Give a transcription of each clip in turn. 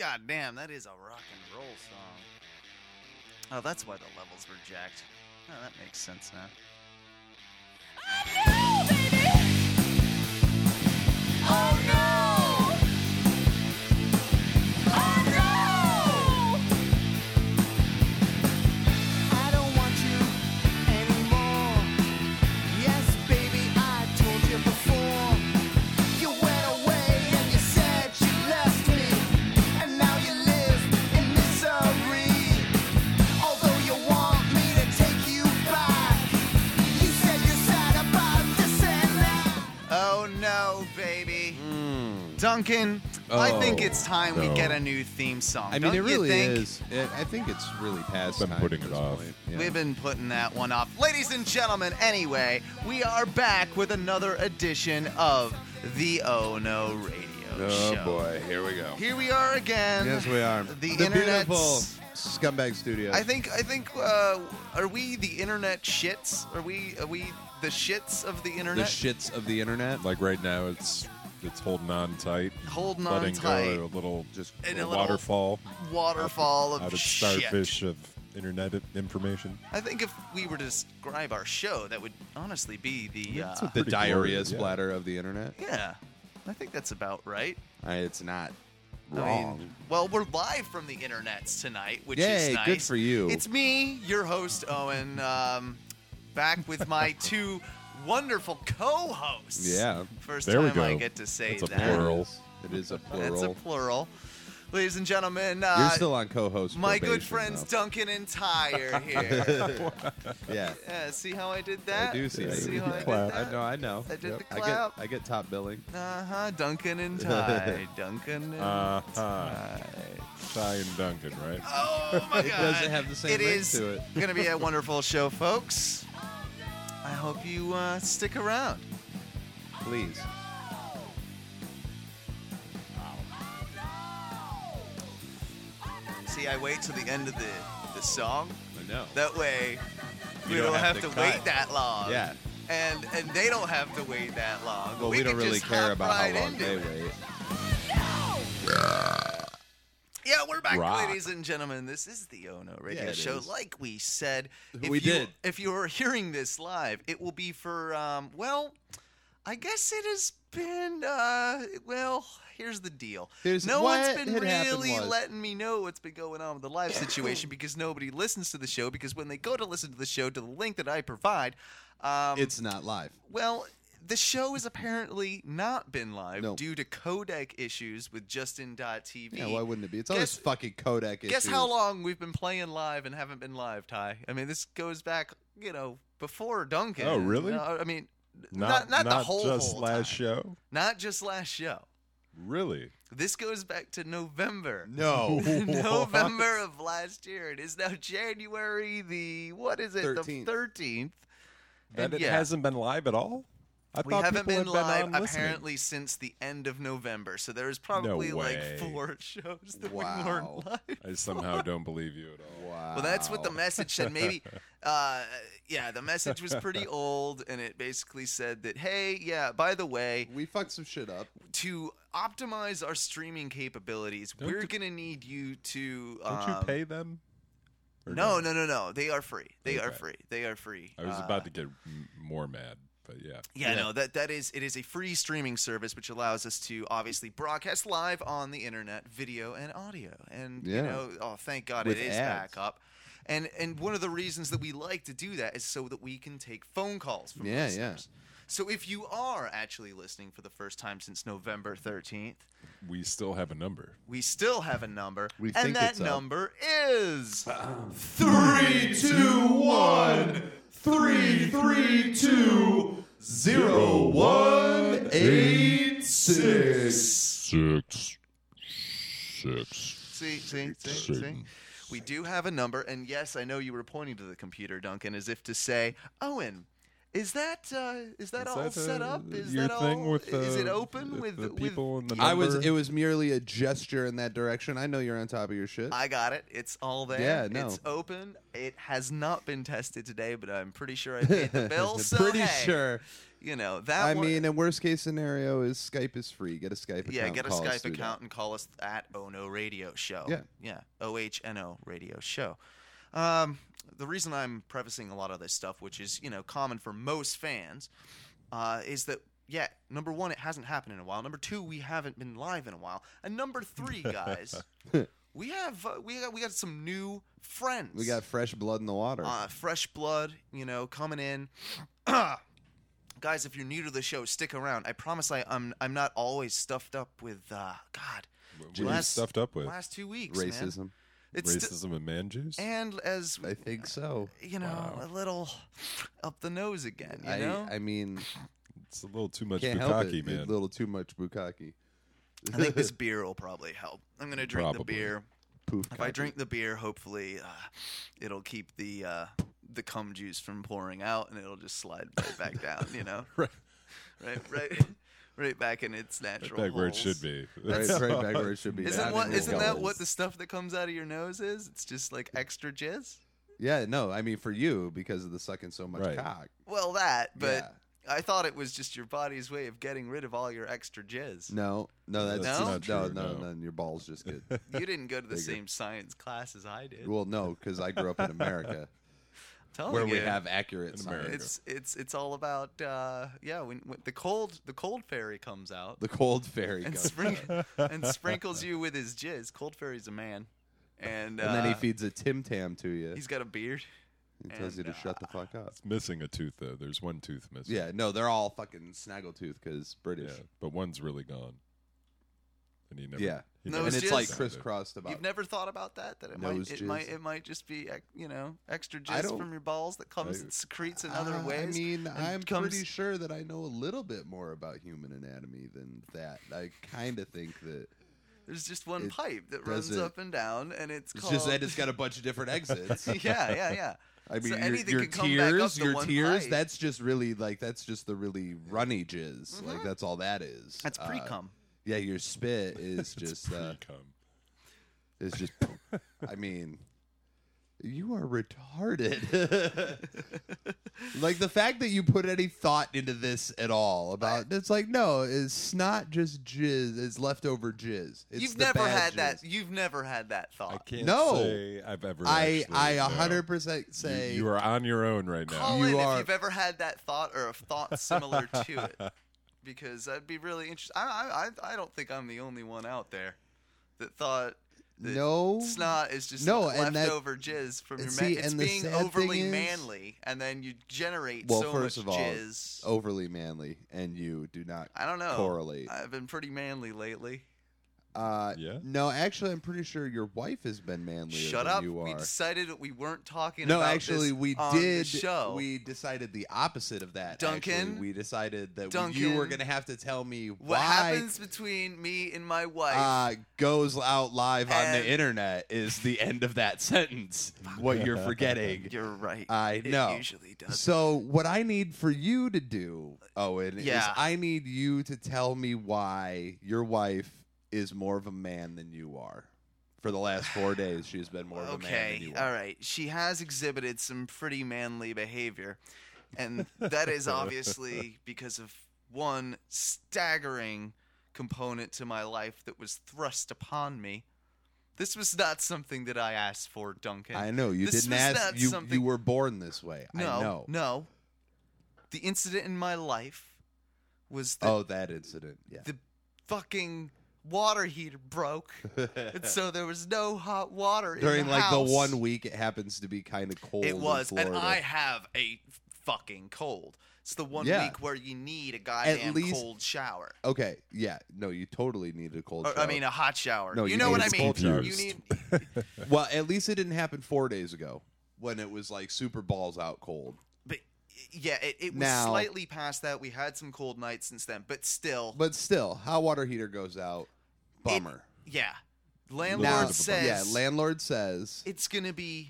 God damn, that is a rock and roll song. Oh, that's why the levels were jacked. Oh, that makes sense now. Oh no, baby! Oh no! Oh no! I don't want you anymore. Yes, baby, I told you before. You went away and you said you left me, and now you live in misery. Although you want me to take you back, you said you're sad about this and that. Oh no, baby. Duncan, I think it's time we no. get a new theme song. I mean, Don't it really you think? is. I think it's really past Been time putting at it this off. point. Yeah. We've been putting that one off. Ladies and gentlemen, anyway, we are back with another edition of the Oh No Radio Show. boy, here we go. Here we are again. Yes, we are. The beautiful internet's... Scumbag Studio. I think. Are we the internet shits? Are we the shits of the the internet? shits of the internet. Like right now, it's holding on tight, Holding on letting tight. go a little, just And a a little waterfall Waterfall out of of shit. starfish of internet information. I think if we were to describe our show, that would honestly be the. It's a the pretty diarrhea glorious, yeah. splatter of the internet. Yeah, I think that's about right. It's not I wrong. mean, well, we're live from the internets tonight, which Yay, is nice. good for you. It's me, your host, Owen, back with my two wonderful co-hosts. Yeah. First There we time I go. get to say That's a that. plural. It is a plural. That's a plural. Ladies and gentlemen, You're still on co-host. my good probation, friends though. Duncan and Ty are here. Yeah. Yeah, see how I did that? I do see that. See how I did Clap. that? I know. I did the I clap. I get top billing. Duncan and Ty. Duncan and Ty. Ty and Duncan, right? Oh my It God! doesn't have the same It ring is to it. going to be a wonderful show, folks. I hope you stick around. Please. See, I wait till the end of the song. I know. That way, we You don't don't have have to to wait cut. that long. Yeah. And they don't have to wait that long. Well, we don't can really just care hop about right how long into they it. wait. Yeah, we're back, Rock. ladies and gentlemen. This is the Ono Radio Yeah, it Show. is. Like we said, We did. If you are hearing this live, it will be for well, I guess it has been well. Here's the deal. What one's been had happened really was- letting me know what's been going on with the live situation because nobody listens to the show. Because when they go to listen to the show to the link that I provide, It's not live. well, the show has apparently not been live No. due to codec issues with Justin.tv. Yeah, why wouldn't it be? It's always Guess- fucking Kodak issues. Guess how long we've been playing live and haven't been live, Ty? I mean, this goes back, before Duncan. Oh, really? I mean, Not not the whole just last time. show. Not just last show. Really? This goes back to November. No. November of last year. It is now January the 13th. 13th. That And it yeah. hasn't been live at all? I We thought haven't people been had live on listening. apparently since the end of November. So there's probably like way. 4 shows that we Wow. weren't live. I somehow don't believe you at all. Wow. Well, that's what the message said. Maybe, the message was pretty old, and it basically said that, hey, yeah, by the way, We fucked some shit up. to optimize our streaming capabilities, Don't we're you- going to need you to. Don't you pay them? Or No. They are free. They are Okay. free. They are free. I was about to get more mad, but yeah. Yeah, no, it is a free streaming service which allows us to obviously broadcast live on the internet, video and audio. And Yeah. thank God With it is ads. back up. And one of the reasons that we like to do that is so that we can take phone calls from Yeah, listeners. So if you are actually listening for the first time since November 13th, We still have a number. we still have a number, We and think that it's up. number is 321 332 0186. See. We do have a number, and yes, I know you were pointing to the computer, Duncan, as if to say, Owen, is that all set up? Is your that thing all? with is it open with the people in the I number? was. It was merely a gesture in that direction. I know you're on top of your shit. I got it. It's all there. Yeah, no. It's open. It has not been tested today, but I'm pretty sure I paid the bill. So Pretty hey, sure. that. I mean, in worst case scenario, is Skype is free. Get a Skype account. yeah, get a call us Skype through account and call us at Ono Radio Show. Yeah. OHNO Radio Show. The reason I'm prefacing a lot of this stuff, which is common for most fans, is that number one, it hasn't happened in a while. Number two, we haven't been live in a while, and number three, guys, we got some new friends. We got fresh blood in the water. Fresh blood, coming in. Guys, if you're new to the show, stick around. I promise I'm not always stuffed up with God. What are you stuffed up with? Last 2 weeks, Racism. man. It's Racism and man juice? and as I think so. a little up the nose again. I mean, It's a little too much can't help bukkake, it. man. A little too much bukkake. I think this beer will probably help. I'm gonna drink the Probably. beer. Poof. If I drink the beer, hopefully it'll keep the cum juice from pouring out, and it'll just slide right back down. Right. right back in its natural. Back where it holes. should be. right back where it should be. Isn't Not in the that gullet. what the stuff that comes out of your nose is? It's just like extra jizz. Yeah, no. I mean, for you because of the sucking so much Right. cock. Well, that, but Yeah. I thought it was just your body's way of getting rid of all your extra jizz. No, that's That's not true, no. no. Your balls just get. You didn't go to the Bigger. same science class as I did. Well, no, because I grew up in America, Telling where we you. have accurate In science. America. It's all about when the cold fairy comes out The cold fairy and goes. and sprinkles you with his jizz. Cold fairy's a man, and And then he feeds a Tim Tam to you. he's got a beard. He tells you to and, shut the fuck up. It's missing a tooth, though. There's one tooth missing. Yeah, no, they're all fucking snaggletooth because British. Yeah, but one's really gone. And he never. Yeah. he No, never And it's it's like just- crisscrossed about. You've never thought about that it Nose might just be extra I jizz don't- from your balls that comes and secretes in other ways. I mean, and I'm comes- pretty sure that I know a little bit more about human anatomy than that. I kind of think that There's just one it pipe that runs doesn't- up and down, and it's it's called. just that it's got a bunch of different exits. yeah. I mean, So your, anything your can come back up tears, to your one tears. pipe. That's just really that's just the really runny jizz. Like that's all that is. That's pre-cum. Yeah, your spit is just pre-cum. is just. I mean, you are retarded. Like the fact that you put any thought into this at all about it's like no, it's not just jizz. It's leftover jizz. It's You've the never bad had jizz. that. You've never had that I thought. can't No. say I've ever. I actually, no. 100% say You are on your own right now. Call You in are- if you've ever had that thought or a thought similar to it, because I'd be really interested. I don't think I'm the only one out there that thought that No. snot is just No, and that- leftover jizz from your see, It's and the being sad overly thing is- manly, and then you generate Well, so first much of all, jizz. overly manly, and you do not I don't know. correlate. I've been pretty manly lately. Yeah? No, actually, I'm pretty sure your wife has been manlier Shut than up. you We are. decided that we weren't talking No, about actually, this we on the did. show. We decided the opposite of that. Duncan? actually. We decided that you Duncan? were going to have to tell me what why happens between me and my wife goes out live on And- the internet is the end of that sentence. What you're forgetting. You're right. I know. It usually does. So what I need for you to do, Owen, is Yeah. I need you to tell me why your wife is more of a man than you are. For the last 4 days, she has been more of a man than Okay, you are. all right. She has exhibited some pretty manly behavior, and that is obviously because of one staggering component to my life that was thrust upon me. This was not something that I asked for, Duncan. I know you This didn't was ask. not You something- were born this way. No, I know. no. The incident in my life was that Oh, that incident. Yeah. the fucking water heater broke, and so there was no hot water During in the like house. the 1 week, it happens to be kind of cold. It was, in and Florida. I have a fucking cold. It's the one Yeah. week where you need a goddamn least- cold shower. Okay. Yeah. No, you totally needed a cold Or, shower. I mean, a hot shower. No, you you know need what I a mean? cold shower. You need. well, at least it didn't happen 4 days ago when it was like super balls out cold. But yeah, it was Now- slightly past that. We had some cold nights since then, but still. But still, hot water heater goes out. Bummer. Yeah. Now- Landlord bit says yeah, landlord says it's gonna be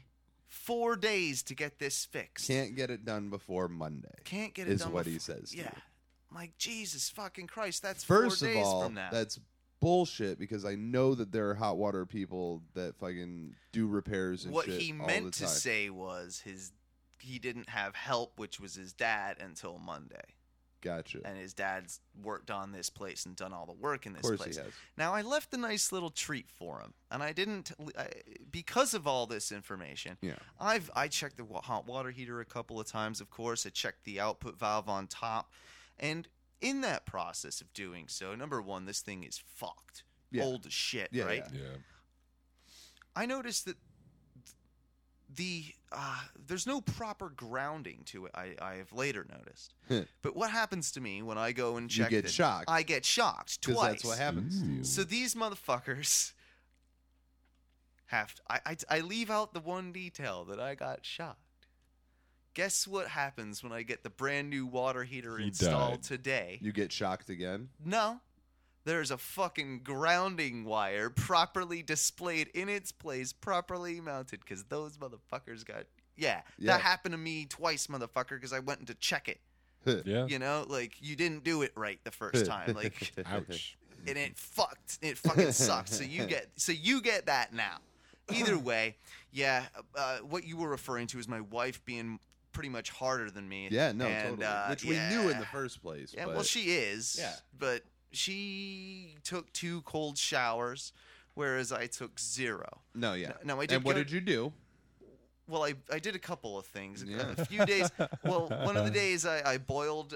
4 days to get this fixed. can't get it done before Monday. Can't get it is done. what befo- he says to Yeah. you. I'm like, Jesus fucking Christ, that's First 4 of days all, from now. that's bullshit because I know that there are hot water people that fucking do repairs and What shit he all meant the to time. say was he didn't have help, which was his dad, until Monday. Gotcha. And his dad's worked on this place and done all the work in this course place. he has. Now, I left a nice little treat for him, and I didn't because of all this information. Yeah. I checked the hot water heater a couple of times. Of course, I checked the output valve on top, and in that process of doing so, number one, this thing is fucked, old as shit, Yeah, right? Yeah. I noticed that there's no proper grounding to it. I have later noticed. But what happens to me when I go and check? You get shocked. I get shocked Because twice. that's what happens to you. So these motherfuckers have. I leave out the one detail that I got shocked. Guess what happens when I get the brand new water heater He installed died. today? You get shocked again? No. There's a fucking grounding wire properly displayed in its place, properly mounted, because those motherfuckers got... Yeah, that happened to me twice, motherfucker, because I went in to check it. Yeah. You know, like, you didn't do it right the first time. Like, Ouch. and it fucked. It fucking sucked. So you get that now. Either way, yeah, what you were referring to is my wife being pretty much harder than me. Yeah, no, and, totally. Which we knew in the first place. Yeah, but well, she is. Yeah. But she took 2 cold showers, whereas I took 0. No, yeah. No, I did. And what go- did you do? Well, I did a couple of things. Yeah. A few days. Well, one of the days I boiled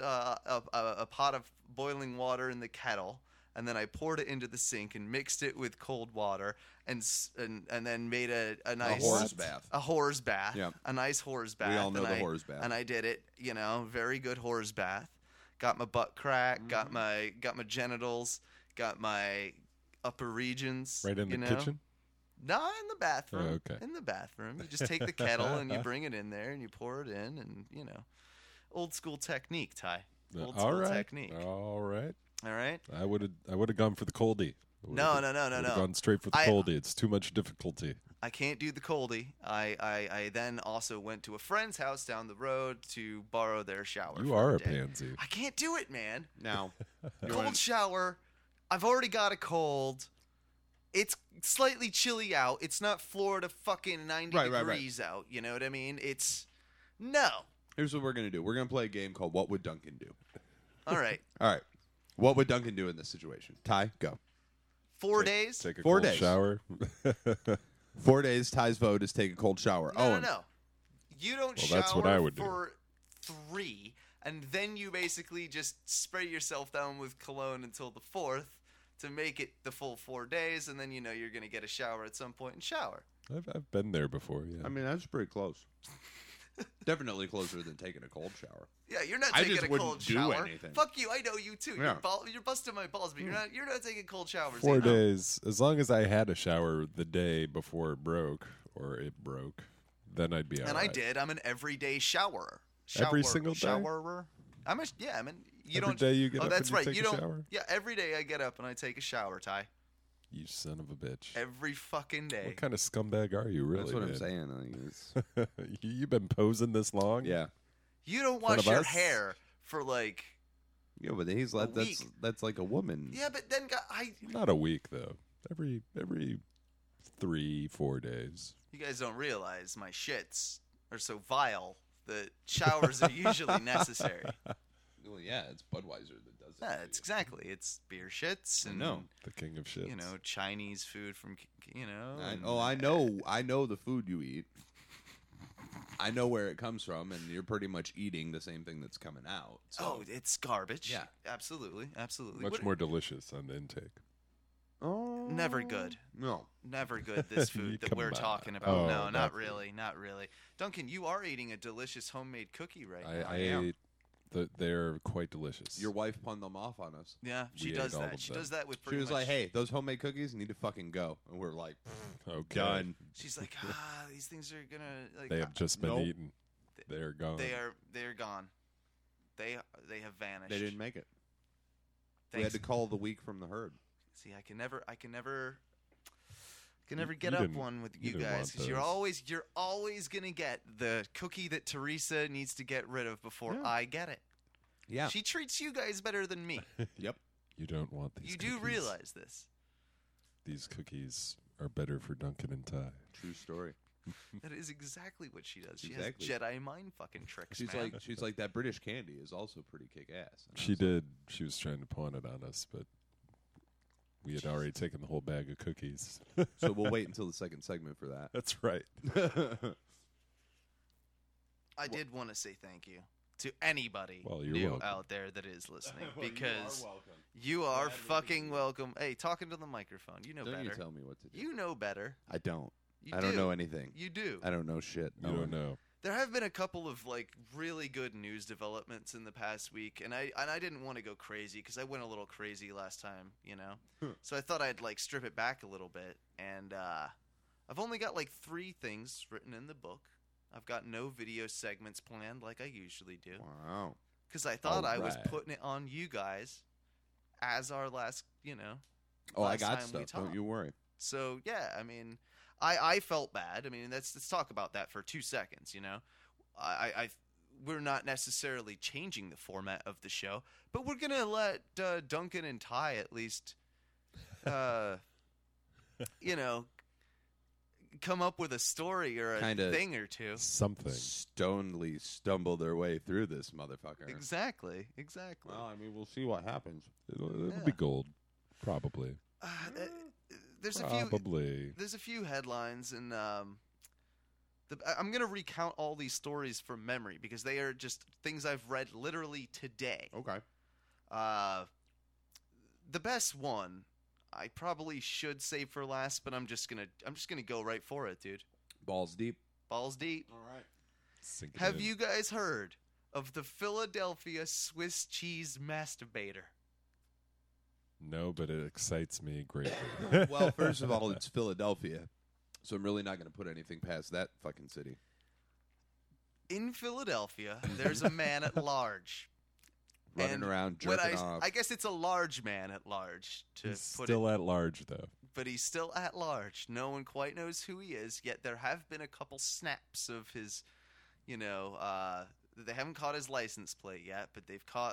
a pot of boiling water in the kettle, and then I poured it into the sink and mixed it with cold water, and then made a nice horse bath. A horse bath. Yeah. A nice horse bath. We all know and the I- horse bath. And I did it. Very good horse bath. Got my butt crack. Got my genitals. Got my upper regions. Right in the you know? kitchen? No, in the bathroom. Oh, okay. In the bathroom. You just take the kettle and you bring it in there and you pour it in and, old school technique, Ty. Old All school right. technique. All right. All right? I would have gone for the coldie. No. Would've gone straight for the coldie. It's too much difficulty. I can't do the coldie. I then also went to a friend's house down the road to borrow their shower. You for are a day. pansy. I can't do it, man. Now, Cold shower. I've already got a cold. It's slightly chilly out. It's not Florida fucking 90 Right. degrees out. You know what I mean? No. here's what we're going to do. We're going to play a game called What Would Duncan Do? All right. All right. What would Duncan do in this situation? Ty, go. 4 days? Take a 4 cold days. shower. 4 days, Ty's vote is take a cold shower. No. You don't Well, shower that's what I would do. for 3, and then you basically just spray yourself down with cologne until the 4th to make it the full 4 days, and then you're going to get a shower at some point and shower. I've been there before. Yeah. I mean, that's pretty close. Definitely closer than taking a cold shower. Yeah, you're not I taking just a wouldn't cold do shower. anything. Fuck you, I know you too. Yeah. You're busting my balls, but you're not taking cold showers. 4 either. days. As long as I had a shower the day before it broke, then I'd be all And right. I did. I'm an everyday showerer. Every single day? Showerer. You Every don't. day you get oh, up that's and you right. take you a don't. shower? Yeah, every day I get up and I take a shower, Ty. You son of a bitch. Every fucking day. What kind of scumbag are you, really? That's what I'm man? saying. I think it's, You've been posing this long? yeah. You don't front wash of your us? hair for like. Yeah, but that's like a woman. Yeah, but then Not a week, though. Every 3-4 days. you guys don't realize my shits are so vile that showers are usually necessary. Well, yeah, it's Budweiser that does it. Yeah, it's exactly. It's beer shits and know. The king of shit. Chinese food from and- I know the food you eat. I know where it comes from, and you're pretty much eating the same thing that's coming out. So. Oh, it's garbage. Yeah. Absolutely. Much What- more delicious on the intake. Oh, Never good. No. Never good, this food that Come we're on. talking about. Oh, no, not not really. Not really. Duncan, you are eating a delicious homemade cookie right now. I am. ate. They're quite delicious. Your wife punned them off on us. Yeah, she We does ate all that. of She them. does that with She pretty was much. like, "Hey, those homemade cookies need to fucking go," and we're like, okay. "Done." She's like, these things are gonna like. They have just been Nope. eaten. They're gone. They're gone. They have vanished. They didn't make it. We Thanks. had to call the week from the herd. See, I can never get you up didn't- one with you you didn't guys want because you're always gonna get the cookie that Teresa needs to get rid of before Yeah. I get it. Yeah. She treats you guys better than me. Yep. You don't want these. You do cookies. realize this. These cookies are better for Duncan and Ty. True story. That is exactly what she does. She Exactly. has Jedi mind fucking tricks, man. She's like that British Candy is also pretty kick ass. She did. She was trying to pawn it on us, but we had already taken the whole bag of cookies. So we'll wait until the second segment for that. That's right. I did want to say thank you to anybody Well, you're new welcome. out there that is listening Well, you are because welcome. you are Glad we're fucking doing welcome. Hey, talking to the microphone, you know Don't better. you tell me what to do. You know better. I don't. You I don't do. know anything. You do. I don't know shit. You don't know. There have been a couple of like really good news developments in the past week, and I didn't want to go crazy because I went a little crazy last time, you know. So I thought I'd like strip it back a little bit, and I've only got like 3 things written in the book. I've got no video segments planned like I usually do Wow. because I thought I was Alright. putting it on you guys as our last, you know. Oh, I last got time we stuff. Don't talked. you worry. So yeah, I mean, I felt bad. I mean, let's talk about that for 2 seconds. You know, we're not necessarily changing the format of the show, but we're gonna let Duncan and Ty at least, you know, come up with a story or a Kinda thing or two. Something. Stonely stumble their way through this motherfucker. Exactly. Well, I mean, we'll see what happens. It'll Yeah. be gold. Probably. There's a few. Probably. There's a few headlines, and I'm going to recount all these stories from memory because they are just things I've read literally today. Okay. The best one I probably should save for last, but I'm just gonna go right for it, dude. Balls deep. Balls deep. All right. Sink it Have in. you guys heard of the Philadelphia Swiss cheese masturbator? No, but it excites me greatly. Well, first of all, it's Philadelphia, so I'm really not going to put anything past that fucking city. In Philadelphia, there's a man at large. Running And around when jerking off. I guess it's a large man at large to He's put still it, at large, though. but he's still at large. No one quite knows who he is, yet there have been a couple snaps of his, you know, they haven't caught his license plate yet, but they've caught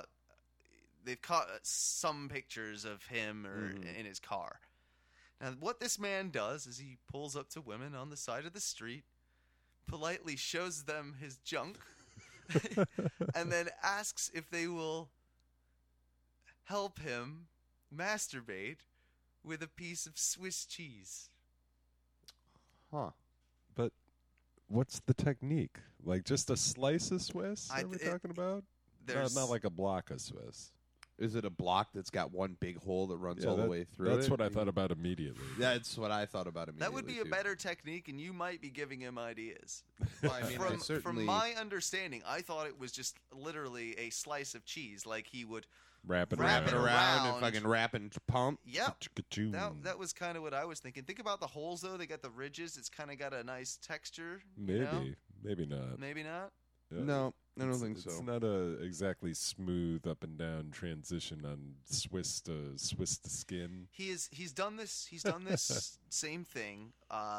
some pictures of him or in his car. Now, what this man does is he pulls up to women on the side of the street, politely shows them his junk, and then asks if they will help him masturbate with a piece of Swiss cheese. Huh. But what's the technique? Like just a slice of Swiss? I- Are we it- talking about? There's Not like a block of Swiss. Is it a block that's got one big hole that runs Yeah, all the that- way through That's it? what I thought about immediately. That's what I thought about immediately. that would be a too. better technique, and you might be giving him ideas. Well, I mean, I From certainly. my understanding, I thought it was just literally a slice of cheese, like he would. Wrap it Wrap around. it around around. and fucking wrap and pump. Yep. Chicka-choom. That was kind of what I was thinking. Think about the holes, though. They got the ridges. It's kind of got a nice texture. Maybe. You know? Maybe not. Maybe not. Yeah. No, I don't It's- think so. It's not a exactly smooth up and down transition on Swiss to skin. He's done this. He's done this same thing.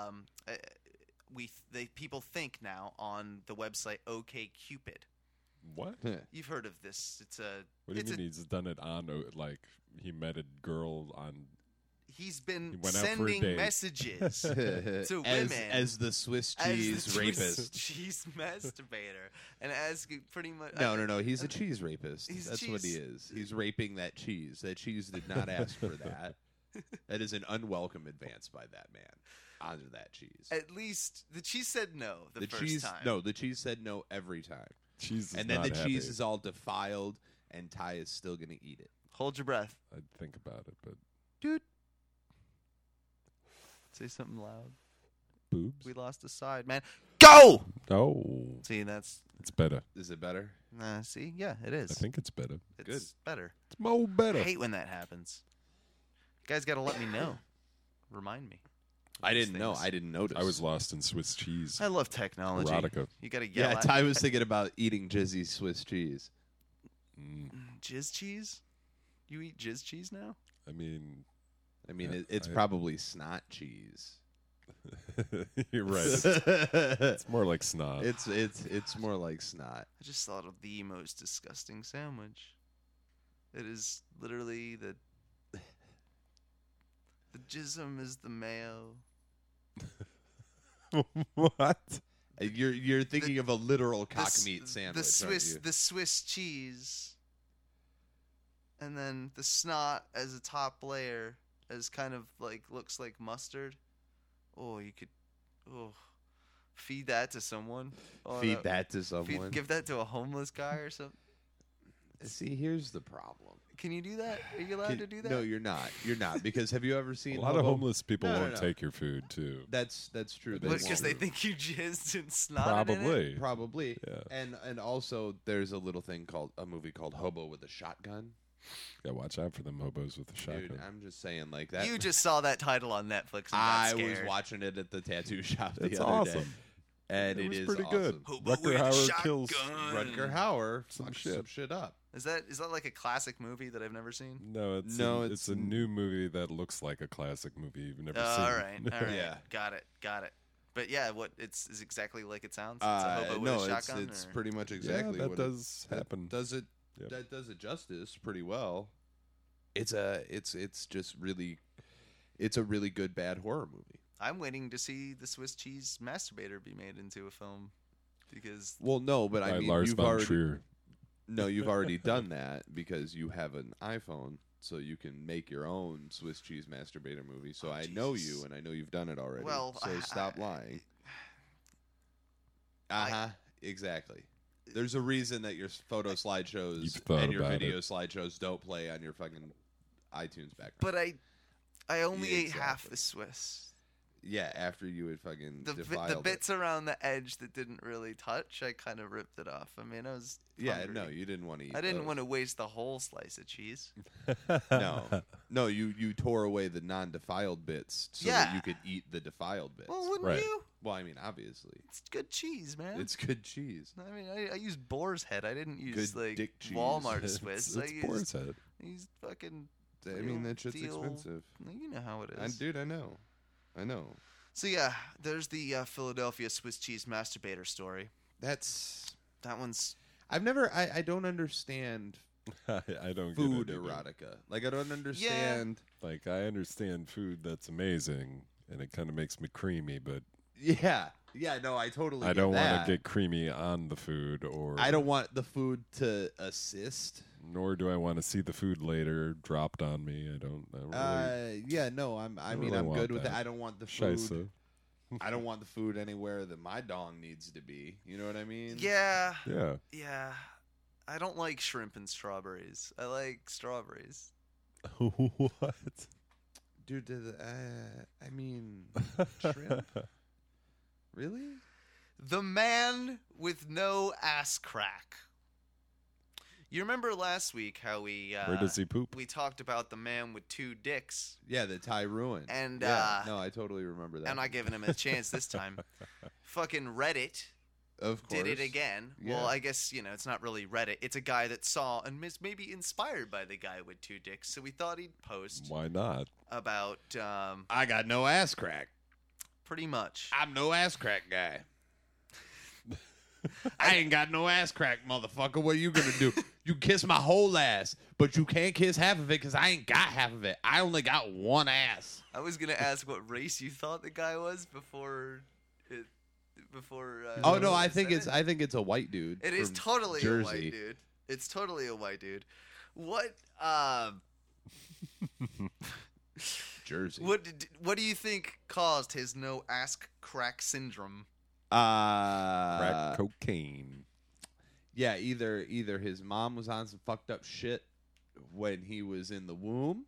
People think now on the website OkCupid. What? You've heard of this? It's a. What do it's you mean he's done it on like he met a girl on? He's been He went out for a sending date. messages to as, women as the Swiss as the cheese Swiss rapist. cheese masturbator, and as pretty much. No. He's a cheese rapist. He's That's what he cheese- is. He's raping that cheese. That cheese did not ask for that. That is an unwelcome advance by that man onto that cheese. At least the cheese said no the first cheese, time. no, the cheese said no every time. Cheese is And then not the cheese happy. is all defiled, and Ty is still going to eat it. Hold your breath. I'd think about it, but Dude. Say something loud. boobs. We lost a side, man. Go! Oh, See, that's. it's better. Is it better? See? Yeah, it is. I think it's better. it's good. better. It's more better. I hate when that happens. You guys got to let me know. Remind me. I These didn't know. things. I didn't notice. I was lost in Swiss cheese. I love technology. Erotica. You got to yell Yeah, at Ty was thinking about eating Jizzy Swiss cheese. Jizz cheese? You eat jizz cheese now? I mean, I mean, Yeah, it's I- probably snot cheese. you're right. it's It's more like snot. it's more like snot. I just thought of the most disgusting sandwich. It is literally the jism is the mayo. What? You're thinking of a literal cock meat sandwich, the Swiss cheese, and then the snot as a top layer, as kind of like looks like mustard. Oh, you could, feed that to someone. Oh, Feed that to someone. give that to a homeless guy or something. See, here's the problem. Can you do that? Are you allowed to do that? No, you're not. You're not, because have you ever seen A lot of homeless people No, won't no. take your food too. That's true. Because they won't. think you jizzed and snotted in it? Probably. Probably. Yeah. And also there's a little thing called a movie called Hobo with a Shotgun. Yeah, watch out for them hobos with the shotgun. Dude, I'm just saying like that. You just saw that title on Netflix and got I scared. was watching it at the tattoo shop the It's other awesome. day. And It was is pretty awesome. good. Hobo Rutger with a Hauer kills. shotgun. Rutger Hauer Some fucks shit. some shit up. Is that like a classic movie that I've never seen? No, it's No, it's a new movie that looks like a classic movie you've never seen. All right. Yeah. Got it. But yeah, what is exactly like it sounds? It's a hobo with No, a it's shotgun. it's or- pretty much exactly that what does that happen. Does it? Yep. That does it justice pretty well. It's just really, it's a really good bad horror movie. I'm waiting to see the Swiss cheese masturbator be made into a film because Well, no, but By I mean Lars you've von already Trier. no, you've already done that because you have an iPhone, so you can make your own Swiss cheese masturbator movie. So Oh, I know Jesus. you, and I know you've done it already. Well, so stop lying. Exactly. There's a reason that your photo slideshows You've thought and your about video it. slideshows don't play on your fucking iTunes background. But I only Yeah, ate half exactly. the Swiss. Yeah, after you had fucking The defiled bits it. around the edge that didn't really touch, I kind of ripped it off. I mean, I was Yeah, hungry. no, you didn't want to eat. I didn't those. want to waste the whole slice of cheese. No, you tore away the non-defiled bits so Yeah. that you could eat the defiled bits. Well, wouldn't Right. you? Well, I mean, obviously, It's good cheese, man. it's good cheese. I mean, I used boar's head. I didn't use Good like dick cheese. Walmart It's, Swiss. it's I boar's head. used fucking. I mean, that shit's Veal- expensive. You know how it is. Dude, I know. So yeah, there's the Philadelphia Swiss cheese masturbator story. That's That one's I've never. I don't understand I don't food get it either. erotica. Like I don't understand. Like I understand food that's amazing and it kind of makes me creamy, but Yeah. No, I totally. I don't want want to get creamy on the food, or I don't want the food to assist. nor do I want to see the food later dropped on me. I don't really. Yeah, no, I mean, really I'm want good with that. that. I don't want the food. Scheisse. I don't want the food anywhere that my dong needs to be. You know what I mean? yeah. Yeah. I don't like shrimp and strawberries. I like strawberries. What? Dude. I mean, shrimp. Really? The man with no ass crack. You remember last week how we Where does he poop? we talked about the man with two dicks, Yeah, the Thai ruin. and yeah, no, I totally remember that. I'm not giving him a chance this time. Fucking Reddit of course. did it again. Yeah. Well, I guess it's not really Reddit. It's a guy that saw and was maybe inspired by the guy with two dicks, so we thought he'd post Why not? about I got no ass crack. pretty much. I'm no ass crack guy. I ain't got no ass crack, motherfucker. What you gonna do? You kiss my whole ass, but you can't kiss half of it because I ain't got half of it. I only got one ass. I was gonna ask what race you thought the guy was before. Oh no, I you think said it's it. a white dude. It is from totally a Jersey. white dude. It's totally a white dude. What? Jersey. What do you think caused his no ass crack syndrome? Crack cocaine. Yeah, either his mom was on some fucked up shit when he was in the womb,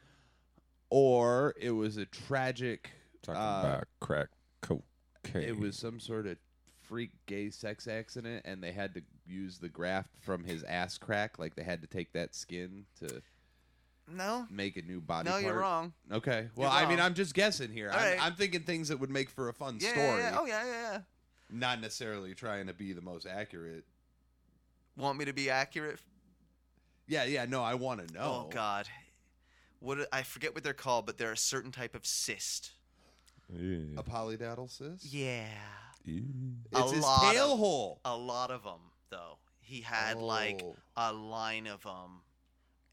or it was a tragic. Talking about crack cocaine. It was some sort of freak gay sex accident, and they had to use the graft from his ass crack. Like they had to take that skin to No, make a new body no, part. you're wrong. Okay. Well, You're I mean, wrong. I'm just guessing here. All right. I'm thinking things that would make for a fun Yeah, story. yeah. Oh yeah. Not necessarily trying to be the most accurate. Want me to be accurate? Yeah. No, I want to know. Oh God, I forget what they're called, but they're a certain type of cyst. Yeah. A polydactyl cyst? Yeah, Ew. It's A his lot tail of- hole. a lot of them though. He had like Oh. a line of them,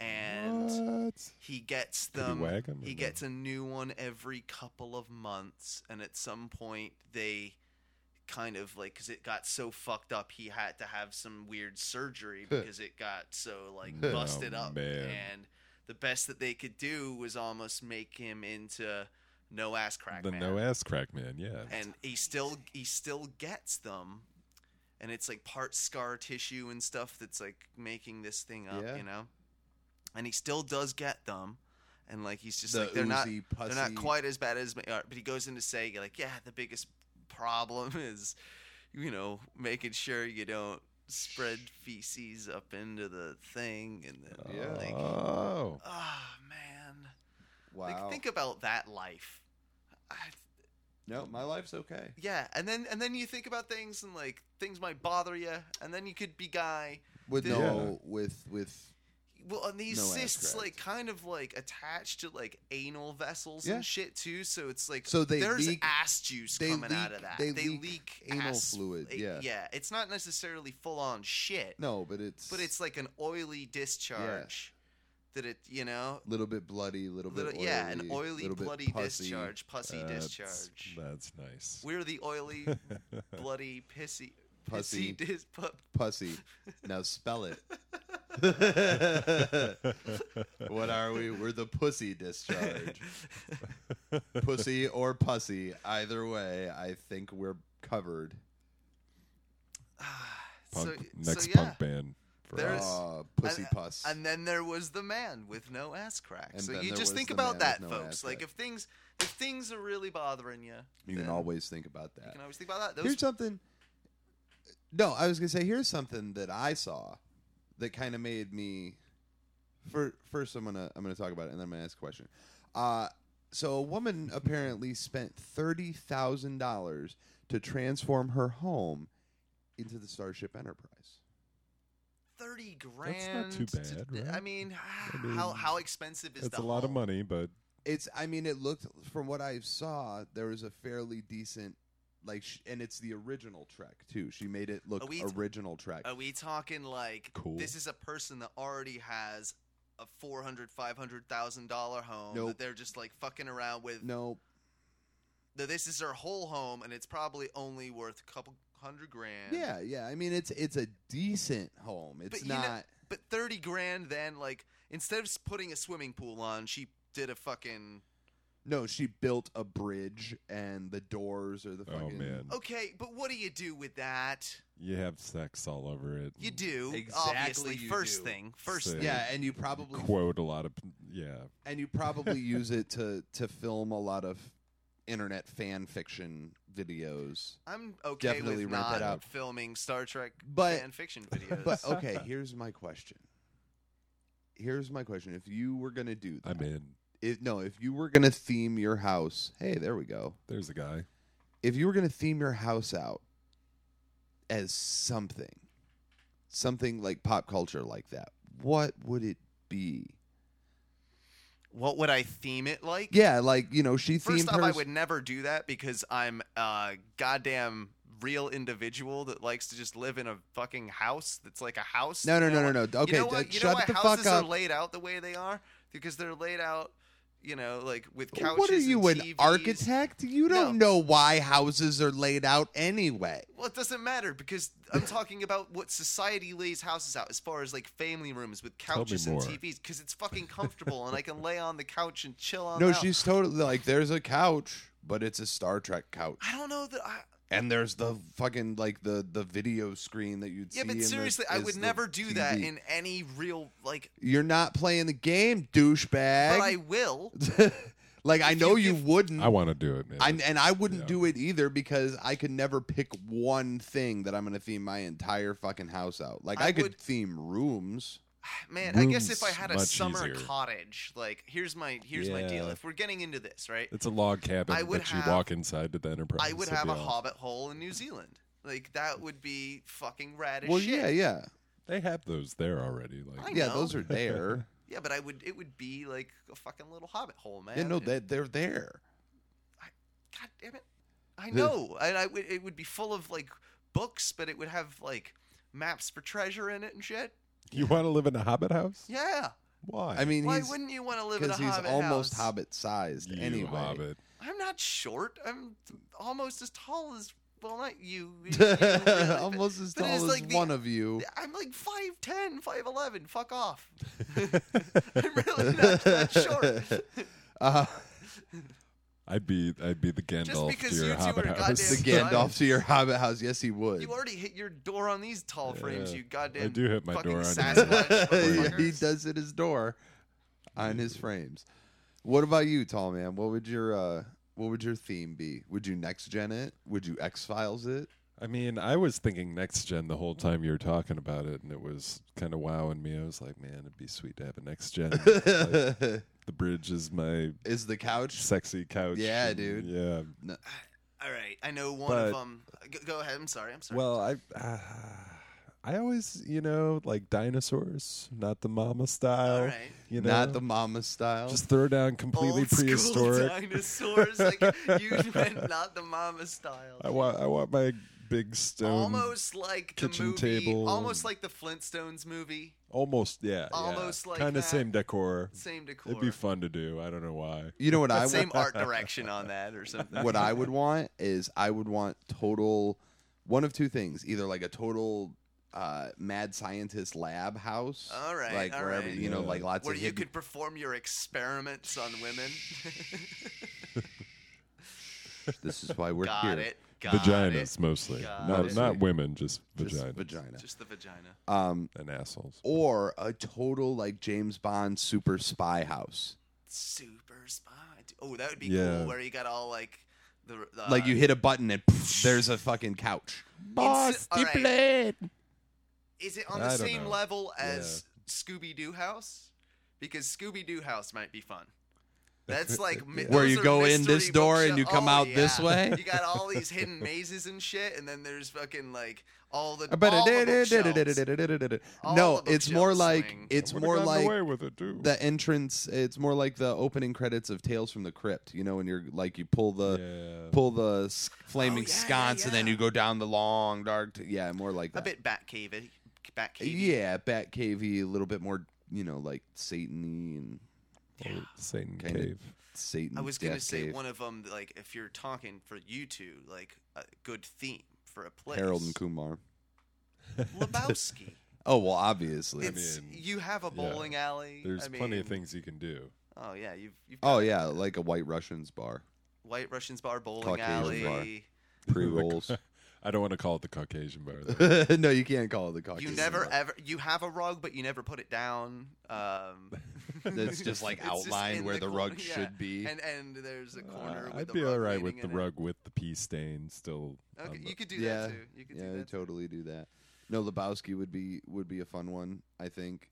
and What? he gets Did he them. wag 'em or He no? gets a new one every couple of months, and at some point they kind of like, because it got so fucked up, he had to have some weird surgery because it got so like Oh, busted up, man. and the best that they could do was almost make him into no ass crack The man. no ass crack man, yeah. And he still gets them, and it's like part scar tissue and stuff that's like making this thing up, Yeah. you know. And he still does get them, and like he's just The like they're not pussy. quite as bad as, but he goes into say like, yeah, the biggest problem is, making sure you don't spread feces up into the thing, and then Yeah. like, Oh. man, Wow. like think about that life. No, my life's okay. Yeah, and then you think about things, and like things might bother you, and then you could be guy. With Yeah. no, with Well, and these No ass cysts crack. like kind of like attached to like anal vessels Yeah. and shit too, so it's like So they there's leak- ass juice they coming out leak- of that. they They leak leak anal ass fluid, yeah. yeah. It's not necessarily full on shit, no, but it's like an oily discharge that it little bit bloody, little bit oily, yeah, an oily little bit bloody pussy. discharge, pussy That's- discharge. That's nice. We're the oily bloody pissy Pussy. pissy Pussy. Now spell it. What are we? We're the pussy discharge. Pussy or pussy. Either way, I think we're covered. Punk, so, next so yeah. punk band. For There's- us. Pussy and, puss. And then there was the man with no ass crack. And So then you there just was think the about man that, with no folks. ass Like crack. if things are really bothering you, You can then always think about you that. can always think about that. Here's something. No, I was gonna say here's something that I saw that kind of made me. First, I'm gonna talk about it, and then I'm gonna ask a question. So a woman apparently spent $30,000 to transform her home into the Starship Enterprise. 30 grand. That's not too bad, right? I mean, I mean, how expensive is It's the a lot of home? money, but It's. I mean, it looked from what I saw, there was a fairly decent. And it's the original Trek too. She made it look Are we- original Trek. Are we talking like Cool. this is a person that already has a $400,000-$500,000 home Nope. that they're just like fucking around with? No, That this is her whole home, and it's probably only worth a couple $100,000. yeah. I mean, it's a decent home. It's But you know- not. But 30 grand, then like instead of putting a swimming pool on, she did a fucking. No, she built a bridge, and the doors are the oh fucking. man, Okay, but what do you do with that? you have sex all over it. You do Exactly obviously. you First do. thing. Yeah, and you probably Quote a lot of use it to film a lot of internet fan fiction videos. I'm okay Definitely with rent that not out. filming Star Trek But- fan fiction videos. But okay, here's my question. If you were gonna do that, I'm in. if you were gonna theme your house, hey, there we go. There's a guy. If you were gonna theme your house out as something like pop culture like that, what would it be? what would I theme it like? Yeah, like she themed First off, I hers- would never do that because I'm a goddamn real individual that likes to just live in a fucking house that's like a house. No. You know Okay, what? shut the houses fuck up. are laid out the way they are? Because they're laid out, like with couches. What are you, and an TVs. architect? You don't know why houses are laid out anyway. Well, it doesn't matter because I'm talking about what society lays houses out as far as like family rooms with me couches and more. TVs because it's fucking comfortable and I can lay on the couch and chill on. No, out. she's totally like, there's a couch, but it's a Star Trek couch. I don't know that. And there's the fucking like the video screen that you'd Yeah, see. but in seriously, the, I is would the never do that TV. in any real like. You're not playing the game, douchebag. But I will. like I if know you you give- wouldn't. I want to do it, man. and I wouldn't Yeah. do it either because I could never pick one thing that I'm going to theme my entire fucking house out. Like I I could would- theme rooms. Man, I guess if I Room's had a much summer easier. cottage, like here's my deal. Yeah. If we're getting into this, right? It's a log cabin I would that you have- walk inside to the Enterprise. I would It'd have be a awesome. hobbit hole in New Zealand. Like that would be fucking rad as Well, shit. yeah. They have those there already. Like I Yeah, know. those are there. Yeah, but it would be like a fucking little hobbit hole, man. yeah, no, they're there. God damn it. I know. And it would be full of like books, but it would have like maps for treasure in it and shit. you want to live in a Hobbit house? Yeah. Why? I mean, Why wouldn't you want to live in a because he's hobbit almost house? hobbit-sized you anyway. Hobbit. I'm not short. I'm almost as tall as, well, not you. You really, Almost as but tall it's as like one of you. I'm like 5'10", 5'11". Fuck off. I'm really not that short. I'd be the Gandalf because to your you two Hobbit are house. The goddamn Gandalf to your hobbit house. Yes, he would. You already hit your door on these tall frames, Yeah. you goddamn I do hit my fucking door on Sasquatch motherfuckers. He does hit his door on his frames. What about you, tall man? What would your theme be? Would you next gen it? Would you X-Files it? I mean, I was thinking next gen the whole time you were talking about it, and it was kind of wowing me. I was like, man, it'd be sweet to have a next gen. Like, the bridge is my Is the couch? sexy couch. Yeah, and- dude. Yeah. All right, I know one But- of them. Go ahead. I'm sorry. Well, I always, like dinosaurs, not the mama style. All right. You know, Not the mama style. just throw down completely Old school prehistoric. dinosaurs. Like you meant not the mama style. I want my big stone. Almost like the kitchen movie, table. almost like the Flintstones movie. Almost, yeah. Almost like kind that. of same decor. Same decor. It'd be fun to do. I don't know why. you know what I Same would, art direction on that or something. what I would want is I would want total one of two things: either like a total mad scientist lab house, All right, like all wherever right. you know, Yeah. like lots Where of you hidden. could perform your experiments on women. This is why we're Got here. it. Got Vaginas it. mostly, Got not it. not women, just Just vagina vagina. Just the vagina. and assholes. Or a total like James Bond super spy house. Super spy. Oh, that would be Yeah. cool. Where you got all like the Like you hit a button and poof, there's a fucking couch. Boss, all right. blade. Is it on the I don't same know. level as Scooby Doo House? Because Scooby Doo House might be fun. That's like Where those you are go in mystery this door and bookshelf- you come oh, out this yeah. way? You got all these hidden mazes and shit, and then there's fucking like all the I bet all the it. bookshelves. All No, the it's more bookshelves like swing. it's Would've more gotten like away with it too. the entrance. It's more like the opening credits of Tales from the Crypt. You know, when you're like you pull the flaming Oh, yeah, sconce and then yeah. you go down the long dark. Yeah, more like a that. bit Batcave. Yeah, Batcavey, a little bit more. You know, like Satan-y and Old Satan Kinda. cave. Satan. I was gonna Death say Cave. one of them. Like if you're talking for you two, like a good theme for a place. Harold and Kumar. Lebowski. Oh well, obviously. It's mean, you have a bowling alley. There's I mean, plenty of things you can do. Oh yeah, you've Oh got yeah, like a White Russians bar, White Russians bar, bowling Caucasian alley. bar. pre-rolls. I don't want to call it the Caucasian bar. Though. No, you can't call it the Caucasian. You never bar. ever you have a rug, but you never put it down. That's just like It's just outlined in where the the corner, rug yeah. should be. And there's a corner. with I'd the be rug all right leaning with the in it. rug with the pea stain still. on Okay, the- you could do yeah, that too. You could yeah, do that. too. totally do that. No, Lebowski would be a fun one. I think.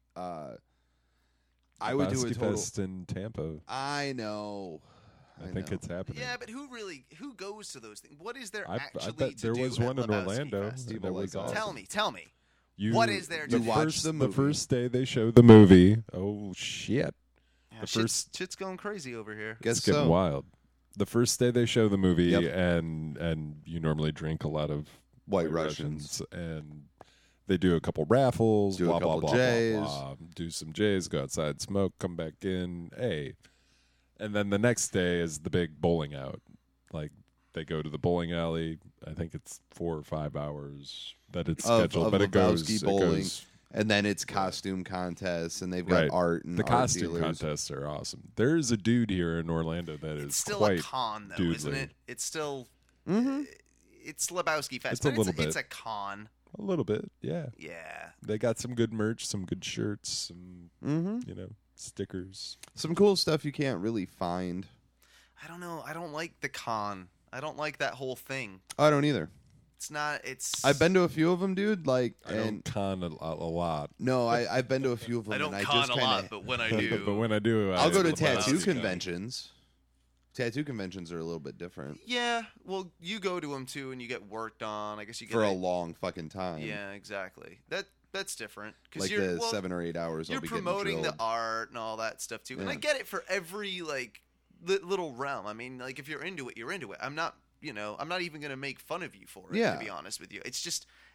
I would do a Lebowski total. Fest in Tampa. I know. I think know. it's happening. Yeah, but who goes to those things? What is there I actually bet to there do was at one in Lebowski Orlando. Fest? and People that was like us. awesome. Tell me. You, What is there to the do? watch first, the movie. first day they showed the movie. Oh shit! Yeah, The shit's going crazy over here. Guess It's getting so. wild. The first day they show the movie, Yep. and you normally drink a lot of White Russians. and they do a couple raffles, Do a blah, couple blah, J's. blah, blah, blah. Do some J's, go outside, smoke, come back in. Hey, and then the next day is the big bowling out. Like they go to the bowling alley. I think it's 4 or 5 hours that it's scheduled, of but it goes. Lebowski It bowling. goes And then it's costume contests, and they've got right. art and the art costume dealers. contests are awesome. There is a dude here in Orlando that is It's still quite a con, though, isn't doodly. it? It's still. Mm-hmm. It's Lebowski Fest. It's a but little It's bit. a con. A little bit, yeah. Yeah. They got some good merch, some good shirts, some Mm-hmm. stickers. Some cool stuff you can't really find. I don't know. I don't like the con. I don't like that whole thing. I don't either. It's not. It's. I've been to a few of them, dude. Like, I and don't con a lot, no, I've been to a few of them. I don't and con I just a kinda, lot, but when I do, but when I do, I'll go to I'm allowed tattoo to con. conventions. Tattoo conventions are a little bit different yeah. Well, you go to them too, and you get worked on. I guess you get for a long fucking time. Yeah, exactly. That's different because like you're the 7 or 8 hours. You're I'll be getting promoting the drilled. art and all that stuff too, and Yeah. I get it for every like little realm. I mean, like if you're into it, you're into it. I'm not, I'm not even gonna make fun of you for it. Yeah. To be honest with you, it's just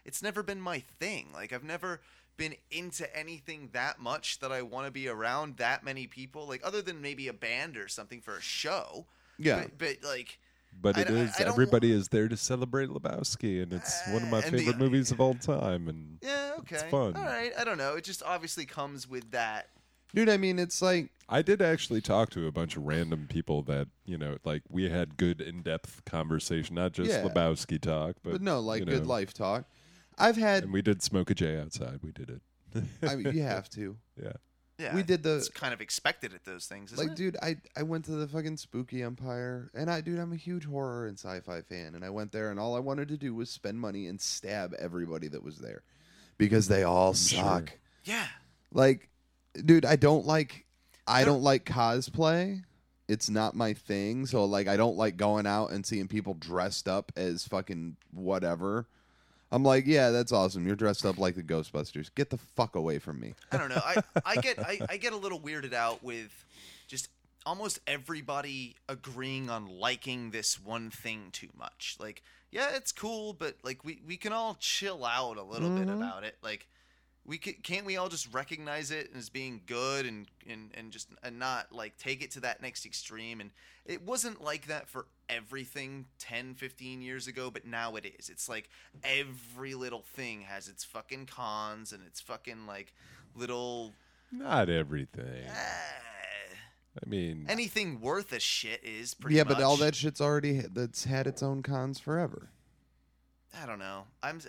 it's never been my thing. Like, I've never been into anything that much that I want to be around that many people. Like, other than maybe a band or something for a show. Yeah. But like, But it is I don't everybody is there to celebrate Lebowski, and it's one of my and the- favorite movies of all time. And yeah, okay, it's fun. All right, I don't know. It just obviously comes with that. Dude, I mean, it's like, I did actually talk to a bunch of random people that like we had good in-depth conversation, not just Yeah. Lebowski talk, but no, like you good know, life talk. I've had, And we did smoke a J outside. We did it. I mean, you have to. Yeah. Yeah, We did the- It's kind of expected at those things, isn't Like, it? dude, I went to the fucking Spooky Empire, and I'm a huge horror and sci-fi fan, and I went there, and all I wanted to do was spend money and stab everybody that was there, because they all suck. sure. Yeah. Like, dude, I don't like cosplay. It's not my thing. So, like, I don't like going out and seeing people dressed up as fucking whatever. I'm like, yeah, that's awesome. You're dressed up like the Ghostbusters. Get the fuck away from me. I don't know. I get a little weirded out with just almost everybody agreeing on liking this one thing too much. Like, yeah, it's cool, but like we can all chill out a little bit about it. Like, can't we all just recognize it as being good and just and not like take it to that next extreme? And it wasn't like that for everything 10, 15 years ago, but now it is. It's like every little thing has its fucking cons and its fucking like little Not everything. eh, I mean, anything worth a shit is pretty Yeah, much. but all that shit's already that's had its own cons forever. I don't know.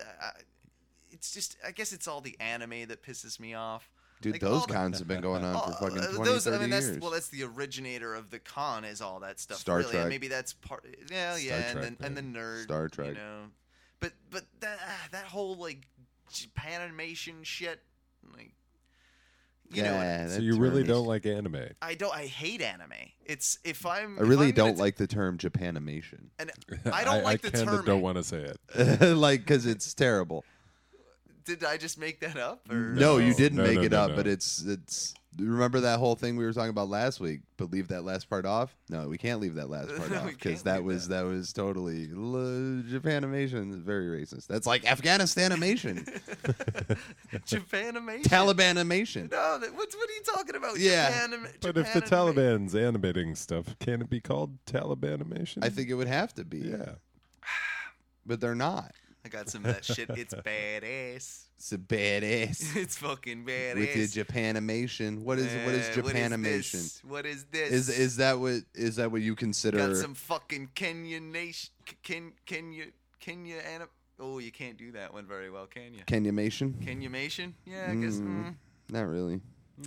It's just, I guess it's all the anime that pisses me off. Dude, Like, those all the- cons have been going on for fucking 20, those, 30 I mean, years. that's the originator of the con is all that stuff. Star really. And Trek. maybe that's part. Yeah, Star yeah, Trek, and the nerd. Star Trek. You know, but that whole like Japan animation shit, like, you know, what, so you really don't like anime? I don't. I hate anime. It's if I'm. I really if I'm gonna don't like the term Japanimation. And I don't like the kinda term. don't want to say it. Like, because it's terrible. Did I just make that up? Or No, you didn't No, make no, it no, up, no. but it's. Remember that whole thing we were talking about last week? But leave that last part off. No, we can't leave that last part No, off we because can't that leave was totally Japanimation is very racist. That's like Afghanistanimation, Japanimation. Talibanimation. No, what are you talking about? Yeah. But if the Taliban's animating stuff, can it be called Talibanimation? I think it would have to be. Yeah. But they're not. I got some of that shit. It's badass. It's a badass. It's fucking badass. With your Japanimation. What is Japanimation? What is this? Is that what you consider? Got some fucking Kenya nation. Kenya anim. Oh, you can't do that one very well, can you? Kenyamation? Kenyamation? Yeah, I guess. Not really.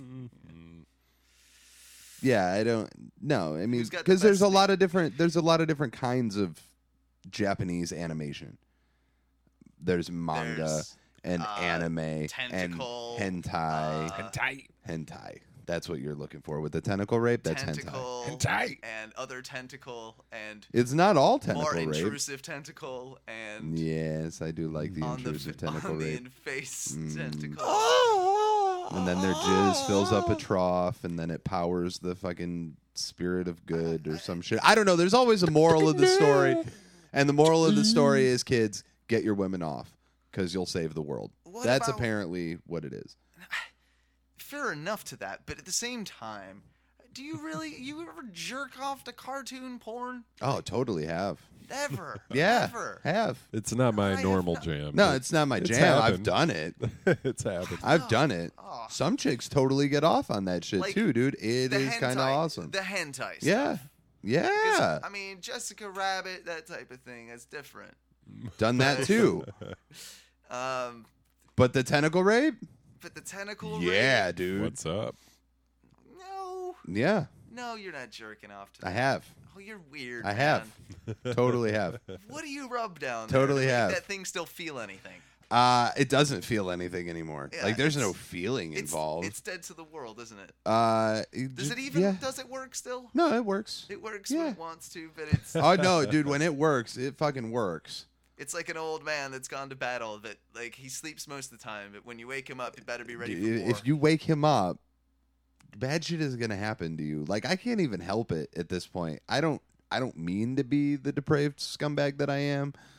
Yeah, I don't. No, I mean, Who's got the because there's best a lot of different. There's a lot of different kinds of Japanese animation. There's manga There's, and anime tentacle, and hentai. Hentai. That's what you're looking for with the tentacle rape. That's tentacle, hentai. and other tentacle, and It's not all more tentacle rape. intrusive tentacle, and Yes, I do like the on the intrusive tentacle on the rape. in-face tentacle. And then their jizz fills up a trough, and then it powers the fucking spirit of good or some shit. I don't know. There's always a moral of the story, and the moral of the story is, kids, get your women off because you'll save the world. What That's about- apparently what it is. Fair enough to that, but at the same time, do you ever jerk off to cartoon porn? Oh, totally have. Never. Yeah, Never. have. It's not I my have normal not. jam. No, but it's not my it's jam. I've happened. done it. It's happened. I've done it. Oh. Some chicks totally get off on that shit Like, too, dude. It The is kind of hentai- awesome. The hentai stuff. Yeah, 'Cause, yeah. I mean, Jessica Rabbit, that type of thing, that's different. Done that too. Um, But the tentacle rape? but the tentacle Yeah, rape, dude. What's up? Yeah, no, you're not jerking off to I that. have. Oh, you're weird. I have. man. Totally have. What do you rub down Totally there to have. make that thing still feel anything? It doesn't feel anything anymore. Yeah, like there's no it's- feeling involved. It's dead to the world, isn't it? Does Does it even? Yeah. Does it work still? No, it works. It works Yeah. when it wants to, but it's Oh no, dude! When it works, it fucking works. it's like an old man that's gone to battle. That like he sleeps most of the time, but when you wake him up, you better be ready for war. If you wake him up, bad shit is gonna happen to you. Like I can't even help it at this point. I don't mean to be the depraved scumbag that I am.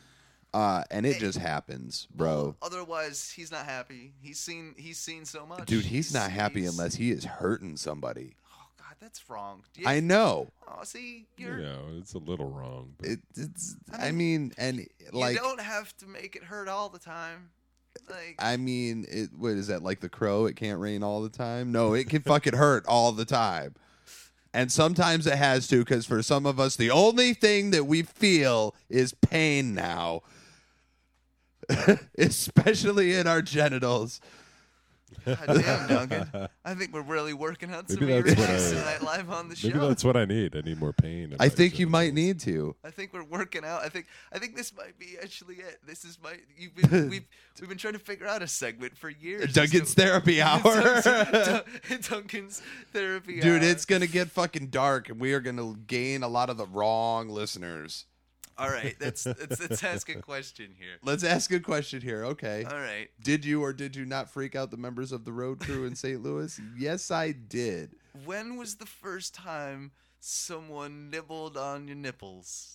and it just happens, bro. Well, otherwise, he's not happy. He's seen so much. Dude, he's not happy he's- unless he is hurting somebody. Oh God, that's wrong. Do you- I know. Oh, see, You know, it's a little wrong. But It's. I mean, and like, you don't have to make it hurt all the time. Like, I mean, what is that? Like the crow? It can't rain all the time. No, it can fucking hurt all the time. And sometimes it has to, because for some of us, the only thing that we feel is pain now, especially in our genitals. God damn, Duncan. I think we're really working out some Maybe of your that's what things I- tonight live on the show. maybe that's what I need. I need more pain. in I my think you might genitals. need to. I think we're working out. I think this might be actually it. This is we've been trying to figure out a segment for years. Duncan's as to- therapy hour. Duncan's therapy Dude, hour. it's going to get fucking dark, and we are going to gain a lot of the wrong listeners. All right. Let's ask a question here. Let's ask a question here. Okay. All right. Did you or did you not freak out the members of the road crew in St. Louis? Yes, I did. When was the first time someone nibbled on your nipples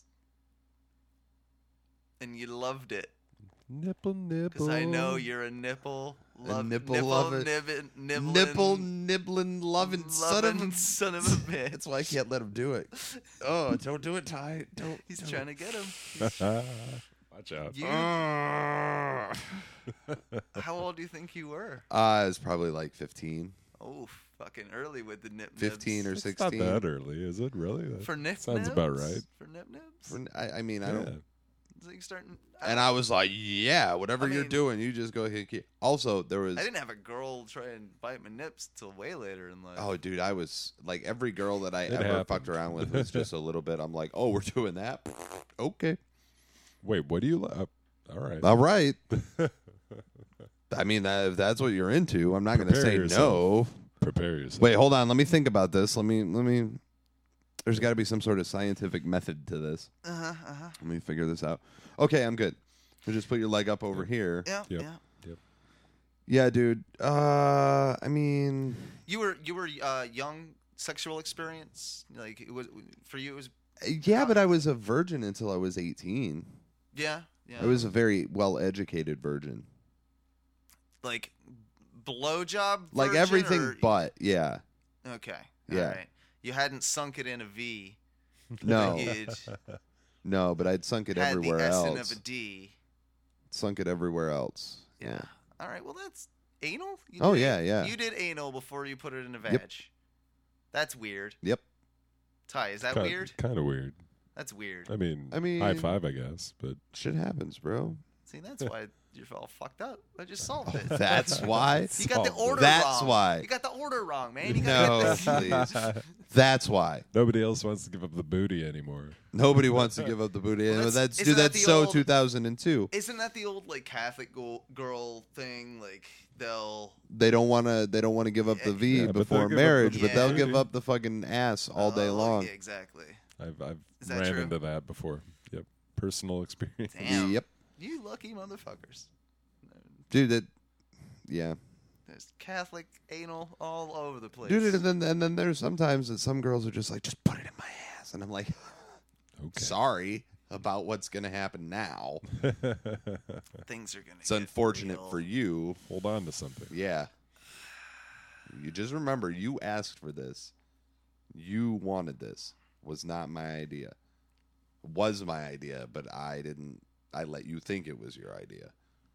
and you loved it? Nipple, nipple. Because I know you're a nipple nipple lover. nibbling, Nipple nibbling loving son of a son of a bitch. That's why I can't let him do it. Oh, don't do it, Ty. Don't. He's don't. trying to get him. Watch out. You, Uh, how old do you think you were? I was probably like 15, Oh, fucking early with the nip 15 or nibs. It's not 16. that early, is it? Really? That For nip sounds nibs? about right. For nip nibs? I mean, I Yeah. don't. It's like starting. And I was like, yeah, whatever I you're mean- doing, you just go ahead. Also, there was. I didn't have a girl try and bite my nips till way later in life. Oh, dude, I was like every girl that I It ever happened. fucked around with was just a little bit. I'm like, oh, we're doing that. Okay, Wait, what do you? All right. all right. I mean, if that's what you're into, I'm not going to Prepare say yourself. no. Prepare yourself. Wait, hold on. Let me think about this. Let me. There's got to be some sort of scientific method to this. Let me figure this out. Okay, I'm good. You just put your leg up over here. Yeah, Yep. yeah. Yep. Yeah, dude. I mean, You were young sexual experience like it was for you. It was yeah, but I was a virgin until I was 18. yeah. I was a very well-educated virgin. Like blowjob, Like virgin, everything or- but, yeah. Okay, Yeah. All right. You hadn't sunk it in a V. No. You'd No, but I'd sunk it had everywhere the S else. of a D. Sunk it everywhere else. Yeah. All right. Well, that's anal. You Oh, did- yeah, yeah. You did anal before you put it in a vag. Yep. That's weird. Yep. Ty, is that kind, weird? Kind of weird. That's weird. I mean, I mean- high five, I guess. But Shit happens, bro. See, that's why you're all fucked up. I just solved it. That's why. You got the solved it. order That's wrong. why. You got the order wrong, man. You No, got please. That's why. nobody else wants to give up the booty anymore. Nobody wants to give up the booty. Well, that's isn't dude. that That's the so old- 2002. Isn't that the old like Catholic girl thing? Like they'll They don't want to. They don't want to give up the V Yeah, but they'll before give up the marriage, but they'll Yeah. give up the fucking ass all day Oh, long. Yeah, exactly. I've Is that ran true? into that before. Yep, personal experience. Damn. Yep, You lucky motherfuckers. dude. That. Yeah, There's Catholic anal all over the place. dude. And then there's sometimes that some girls are just like, just put it in my ass, and I'm like, Okay. sorry about what's gonna happen now. Things are gonna. It's get unfortunate real. for you. Hold on to something. Yeah. You just remember, you asked for this. You wanted this. Was not my idea. Was my idea, but I didn't. I let you think it was your idea.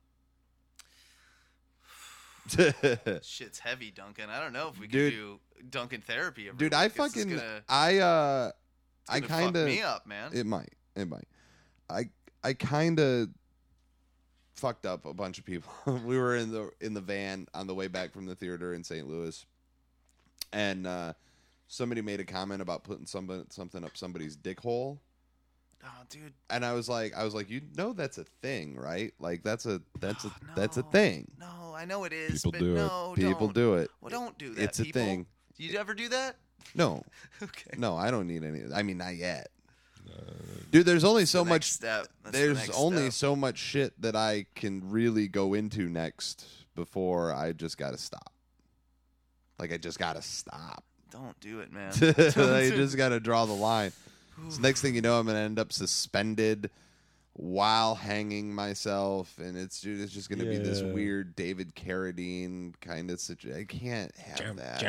Shit's heavy, Duncan. I don't know if we could Dude. do Duncan therapy. Every Dude, week. I This is fucking. gonna, I it's I gonna kind fuck of. me up, man. It might. It might. I kind of fucked up a bunch of people. We were in the van on the way back from the theater in St. Louis, and somebody made a comment about putting something up somebody's dick hole. Oh, dude. And I was like, you know, that's a thing, right? Like that's a that's a No. thing. No, I know it is. People but do it. no, People don't. do it. Well, don't do that. It's a people. thing. Do you ever do that? No, Okay. no, I don't need any. I mean, not yet. Dude, there's only so The much. next step. That's the There's next only step. so much shit that I can really go into next before I just gotta stop. Like I just gotta stop. Don't do it, man. I just gotta draw the line. So next thing you know, I'm gonna end up suspended while hanging myself, and it's just going to be this Yeah. weird David Carradine kind of situation. I can't have that.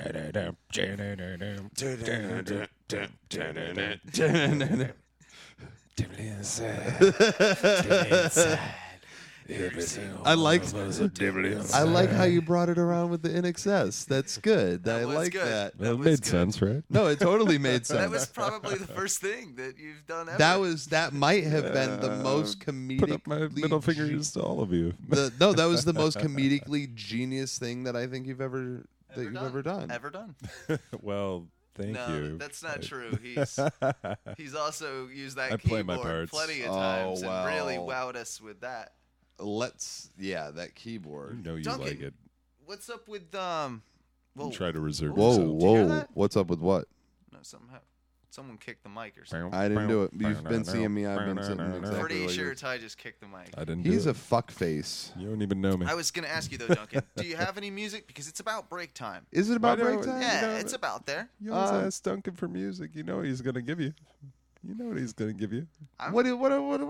I like how you brought it around with the NXS. That's good. I was like good. that. Well, it was made good. sense, right? No, it totally made sense. That was probably the first thing that you've done ever. that might have been the most comedic. Put up my middle fingers to all of you. No, that was the most comedically genius thing that I think you've ever done. Ever done? Well, thank No, you. that's not true. He's also used that I play my keyboard parts. plenty of Oh, times and really well. wowed us with that. That You keyboard. know you Duncan, like it. What's up with You Whoa, try to reserve Whoa, yourself. Did you hear whoa! that? What's up with what? no, someone kicked the mic or something. I didn't do it. You've been seeing me. I've been sitting exactly Pretty like sure you're- Ty just kicked the mic. I didn't He's do a it. fuck face. You don't even know me. I was gonna ask you though, Duncan. Do you have any music? Because it's about break time. Is it about Why break don't- time? Yeah, know, it's about there. You always ask Duncan for music. You know what he's gonna give you. You know what he's gonna give you. What am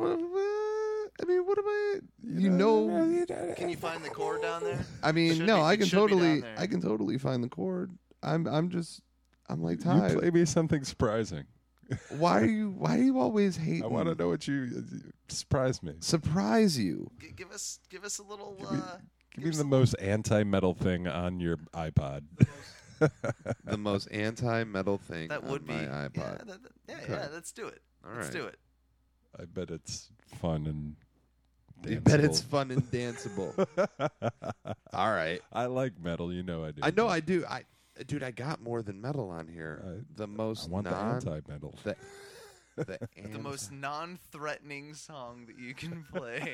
I? You know? Can you find the chord down there? I mean, Should no, be- I it can should be down totally, there. I can totally find the chord. I'm like You Ty. play me something surprising. Why are you always hating? I want to know what you surprise me. Surprise you. Give us a little. Give me the most anti-metal thing on your iPod. The most anti-metal thing that on would be my iPod. Yeah, let's do it. All Let's right. do it. I bet it's fun and You bet it's danceable. fun and danceable. All right. I like metal. You know I do. I know I do. Dude, I got more than metal on here. The I most want the anti-metal. The most non-threatening song that you can play.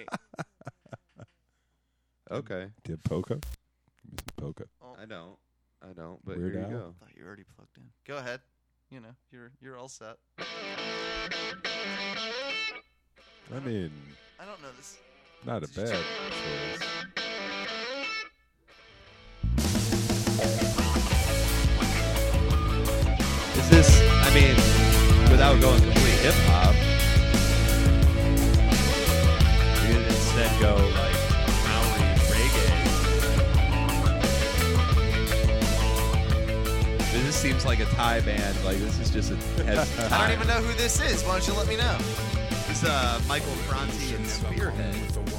Okay. Do you have polka? Give me some polka. I don't. But Weird here you Al? go. Thought you were already plugged in. Go ahead. You know, you're all set. I mean, I don't know this. not a bad choice. Is this, I mean, without going complete hip hop, You could instead go like Maori reggae. This seems like a Thai band. Like this is just a. I don't even know who this is. Why don't you let me know? It's Michael Franti and Spearhead.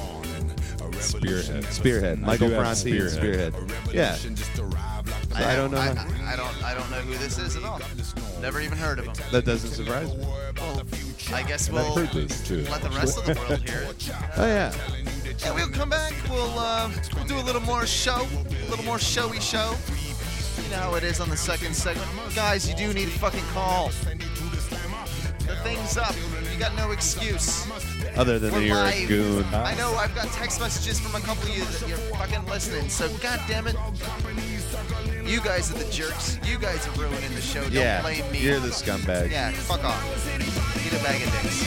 Spearhead. Michael do have Franti and Spearhead. Yeah. I don't know. I don't know who this is at all. Never even heard of him. That doesn't surprise me. Well, I guess I've we'll heard this too. let the rest of the world hear it. Oh yeah. Yeah, we'll come back. We'll do a little more show, a little more showy show. You know how it is on the second segment, guys. You do need to fucking call. The thing's up. You got no excuse. Other than We're you're a live. goon. I know. I've got text messages from a couple of you that you're fucking listening. So goddamn it, you guys are the jerks. You guys are ruining the show. Don't Yeah. blame me. You're the scumbag. Yeah, fuck off. Eat a bag of dicks.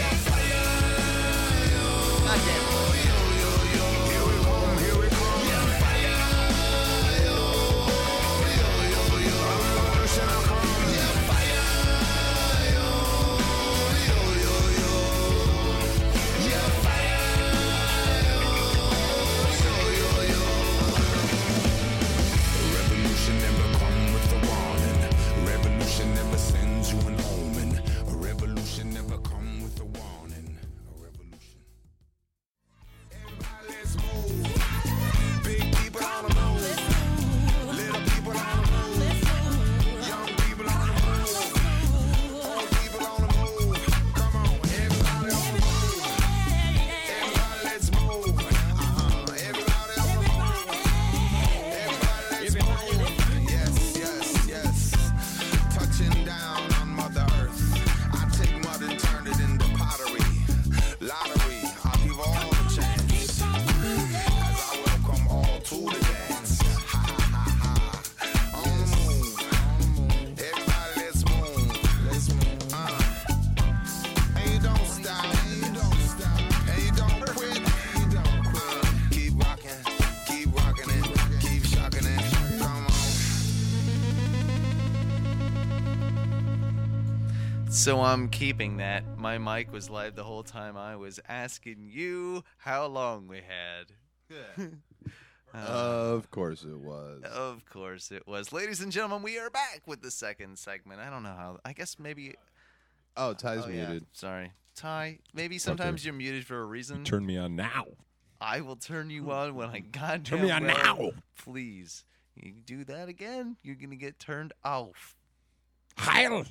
God damn it. Revolution never come with a warning. Revolution never sends you an omen. A revolution never come with a warning. So I'm keeping that. My mic was live the whole time I was asking you how long we had. Of course it was. Of course it was. Ladies and gentlemen, we are back with the second segment. I don't know how. I guess maybe. Oh, Ty's yeah, muted. sorry. Ty, maybe sometimes you're muted for a reason. Turn me on now. I will turn you on when I goddamn Turn me on well. now. Please. You do that again, you're going to get turned off. Heil.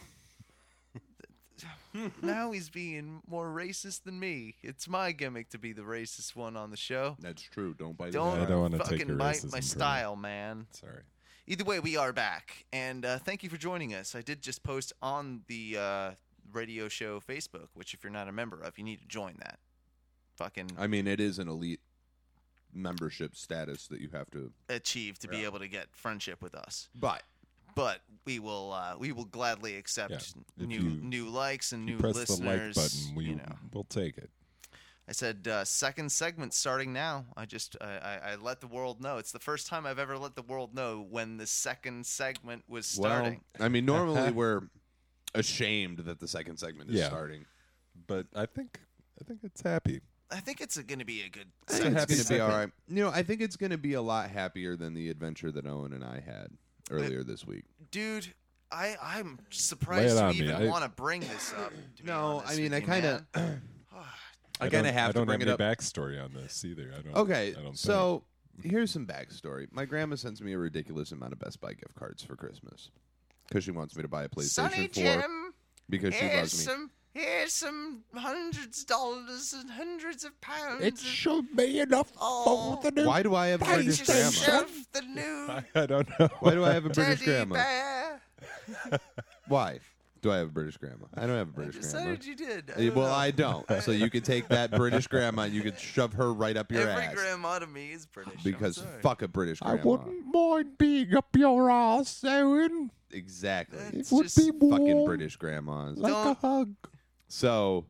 Now he's being more racist than me. It's my gimmick to be the racist one on the show. That's true. Don't bite Don't, I don't wanna take fucking your bite racism my from style, man. Sorry. Either way, we are back, and thank you for joining us. I did just post on the radio show Facebook, which if you're not a member of, you need to join that. Fucking I mean, it is an elite membership status that you have to. achieve to be able to get friendship with us. But But we will gladly accept Yeah, if new likes and new Press listeners. the like button. We'll take it. I said second segment starting now. I let the world know. It's the first time I've ever let the world know when the second segment was starting. Well, I mean, normally we're ashamed that the second segment is Yeah. starting. But I think it's happy. I think it's going to be a good I think second it's going to be segment. all right. You know, I think it's going to be a lot happier than the adventure that Owen and I had earlier this week. Dude, I'm surprised on you me. even I- want to bring this up. To be No, honest I mean, with I you, kind of, man. I kind of have I to don't bring have it up. any backstory on this either. I don't. Okay, I don't so here's some backstory. My grandma sends me a ridiculous amount of Best Buy gift cards for Christmas because she wants me to buy a PlayStation Sonny 4 Jim, because she loves me. here's some hundreds of dollars and hundreds of pounds. It should be enough Oh. for the new. Why do I have a British Get grandma? yourself the new I don't know. Why do I have a British teddy grandma? bear. Why do I have a British grandma? I don't have a I British grandma. decided you did. Well, I don't. So you can take that British grandma and you can shove her right up your Every ass. grandma to me is British. I'm Because sorry. fuck a British I grandma. wouldn't mind being up your ass, Owen. Exactly. It's It would just be Fucking warm, British grandmas. like a Don't- hug. So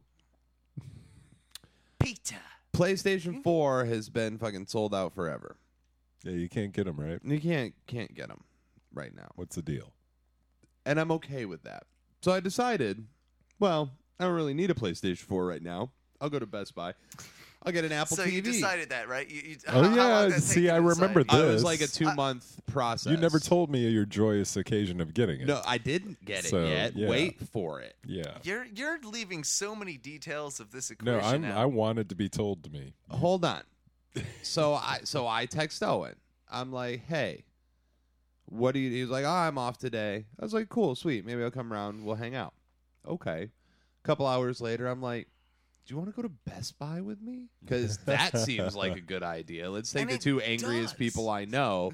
Peter. PlayStation 4 has been fucking sold out forever. Yeah, you can't get them right. You can't get them right now. What's the deal? And I'm okay with that. So I decided, well, I don't really need a PlayStation 4 right now. I'll go to Best Buy. I'll get an Apple So TV. you decided that, right? Oh, yeah. See, I remember I was this. like a 2-month process. You never told me your joyous occasion of getting it. No, I didn't get So, it yet. yeah. Wait for it. Yeah. You're leaving so many details of this equation No, I out. wanted to be told to me. Hold on. So I text Owen. I'm like, hey, what do you? He was like, oh, I'm off today. I was like, cool, sweet. Maybe I'll come around. We'll hang out. Okay. A couple hours later, I'm like, do you want to go to Best Buy with me? Because that seems like a good idea. Let's take And the it two angriest does. people I know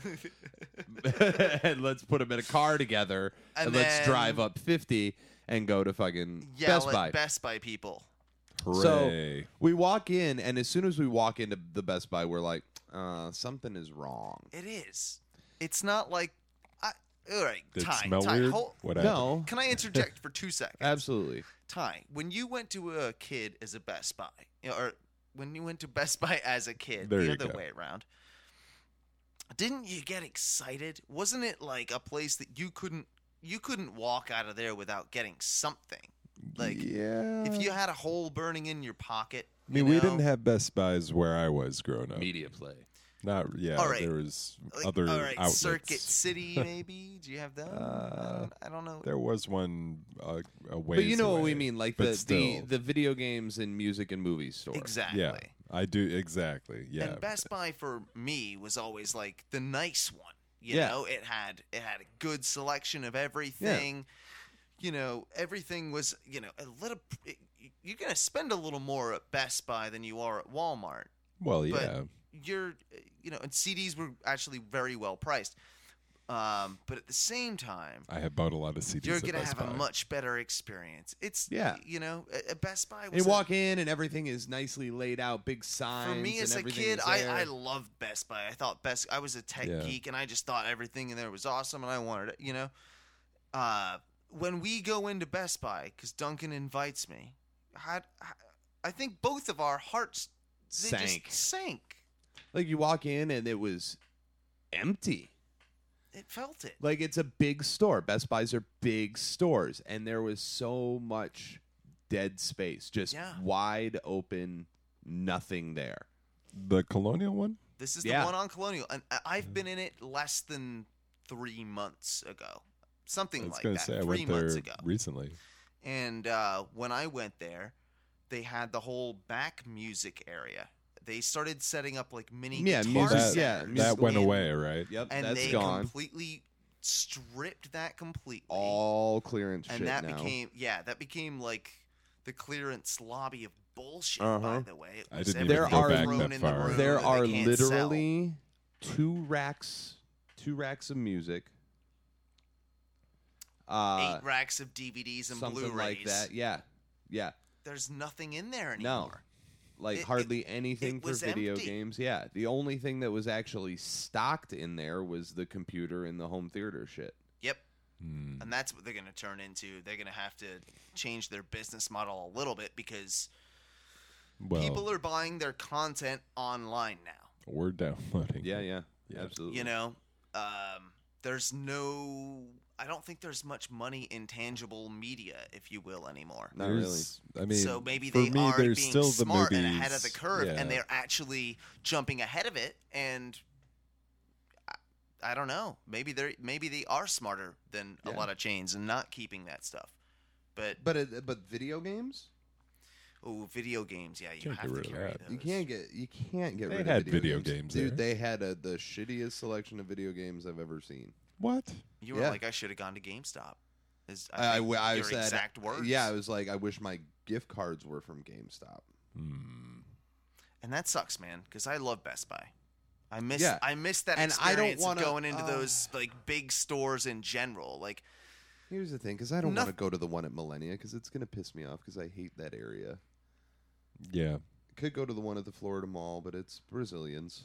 and let's put them in a car together and, And let's then- drive up 50 and go to fucking Yell Best at Buy. Best Buy people. Hooray. So we walk in, and as soon as we walk into the Best Buy, we're like, something is wrong. It is. It's not like. All right, Did it Ty. smell Ty, weird? hold- What happened? No, Can I interject for 2 seconds? absolutely. Ty, when you went to a kid as a Best Buy, or when you went to Best Buy as a kid, There the you other go. way around, didn't you get excited? Wasn't it like a place that you couldn't walk out of there without getting something? Like yeah. if you had a hole burning in your pocket. I mean, you we know? didn't have Best Buys where I was growing up. Media play. Not All right. There was Like, other all right, outlets. Circuit City, maybe. Do you have them? I don't know. There was one a ways But you know what we away. mean, like But the still. video games and music and movie store. Exactly. Yeah, I do exactly. Yeah, And Best Buy for me was always like the nice one. You Yeah. know, it had a good selection of everything. You know, everything was, you know, a little. You're gonna spend a little more at Best Buy than you are at Walmart. well, But yeah. you're, you know, and CDs were actually very well priced. But at the same time, I have bought a lot of CDs. you're at gonna Best have a Buy. much better experience. It's Yeah. you know, at Best Buy And was you walk in and everything is nicely laid out, big signs. for me as and a everything kid, is I there. loved Best Buy. I thought I was a tech Yeah. geek, and I just thought everything in there was awesome, and I wanted it. You know, when we go into Best Buy, because Duncan invites me, I think both of our hearts they Sank. Just sank. Like you walk in and it was empty. It felt it. Like, it's a big store. Best Buys are big stores, and there was so much dead space, just Yeah. wide open, nothing there. The Colonial one? This is Yeah. the one on Colonial, and I've been in it less than 3 months ago, I something was like going that. to say, I 3 went months there ago. recently. And when I went there, they had the whole back music area. They started setting up like mini Yeah, guitar music- centers. yeah, That went in- away, right? Yep, and that's they gone. completely stripped that completely. All clearance and shit that now. became like the clearance lobby of bullshit. Uh-huh. By the way, It I was didn't even everything go back thrown that in the far. room There that they are can't sell. literally two racks of music. 8 racks of DVDs and something Blu-rays. like that. Yeah. There's nothing in there No. anymore. Like It- hardly anything it for was video empty. games. Yeah. The only thing that was actually stocked in there was the computer and the home theater shit. Yep. Hmm. And that's what they're going to turn into. They're going to have to change their business model a little bit because Well, people are buying their content online now. we're downloading. Yeah, it. Yeah. absolutely. You know, there's no. I don't think there's much money in tangible media, if you will, anymore. Not really. There's- I mean, So maybe for they me, are there's being still the smart movies. and ahead of the curve, yeah. and they're actually jumping ahead of it. And I don't know. Maybe they are smarter than a Yeah. lot of chains and not keeping that stuff. But But video games, video games, yeah, you Can't have get to rid of carry that. those. you can't get They rid had of video games Dude, there. they had the shittiest selection of video games I've ever seen. What? You were Yeah. like, I should have gone to GameStop. Is I your said, exact words. Yeah, I was like, I wish my gift cards were from GameStop. Hmm. And that sucks, man, because I love Best Buy. I miss Yeah. that And I don't experience wanna, of going into those like big stores in general. Like, Here's the thing, because I don't Noth- want to go to the one at Millennia because it's going to piss me off because I hate that area. Yeah. Could go to the one at the Florida Mall, but it's Brazilians.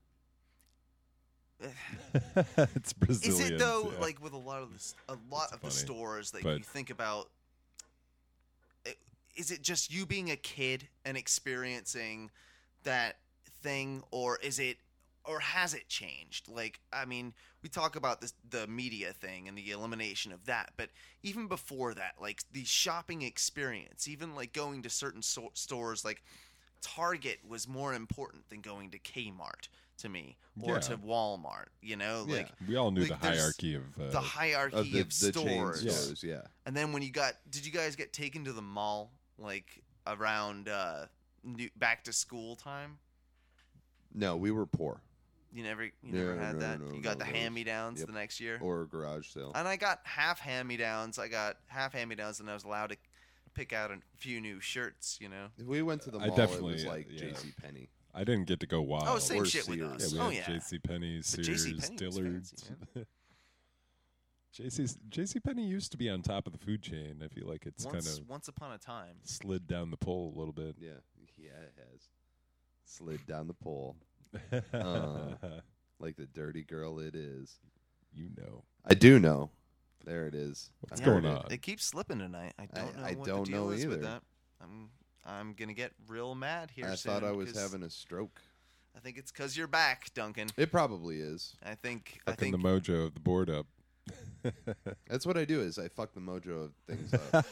It's Brazilian. is it though? Like with a lot of the funny. stores, like But- you think about. Is it just you being a kid and experiencing that thing, or has it changed? Like, I mean, we talk about the media thing and the elimination of that, but even before that, like the shopping experience, even like going to certain stores, like Target was more important than going to Kmart to me, or Yeah. to Walmart. You know, Yeah. like we all knew like, the there's hierarchy of the hierarchy of the chain stores. stores, yeah. And then when did you guys get taken to the mall like around back to school time? No, we were poor. You never had that. no, You got no, the those- hand-me-downs yep. the next year. Or a garage sale. And I got half hand-me-downs. And I was allowed to pick out a few new shirts. You know. If we went to the I mall, it definitely, was like yeah. J.C. Penney. I didn't get to go wild. Oh, same or shit with Sears. Yeah, us. we Oh had yeah. J.C. Penney, But Sears, JCPenney was Dillard's. fancy, J.C. Penney used to be on top of the food chain. I feel like it's kind of Once upon a time. slid down the pole a little bit. Yeah, it has. Slid down the pole like the dirty girl it is. You know. I do know. There it is. What's I going heard on? It keeps slipping tonight. I don't know I what don't the deal know is with either. that. I'm gonna get real mad here I soon. thought I was 'cause having a stroke. I think it's because you're back, Duncan. It probably is. I think Fucking the mojo of the board up. That's what I do. Is I fuck the mojo of things up.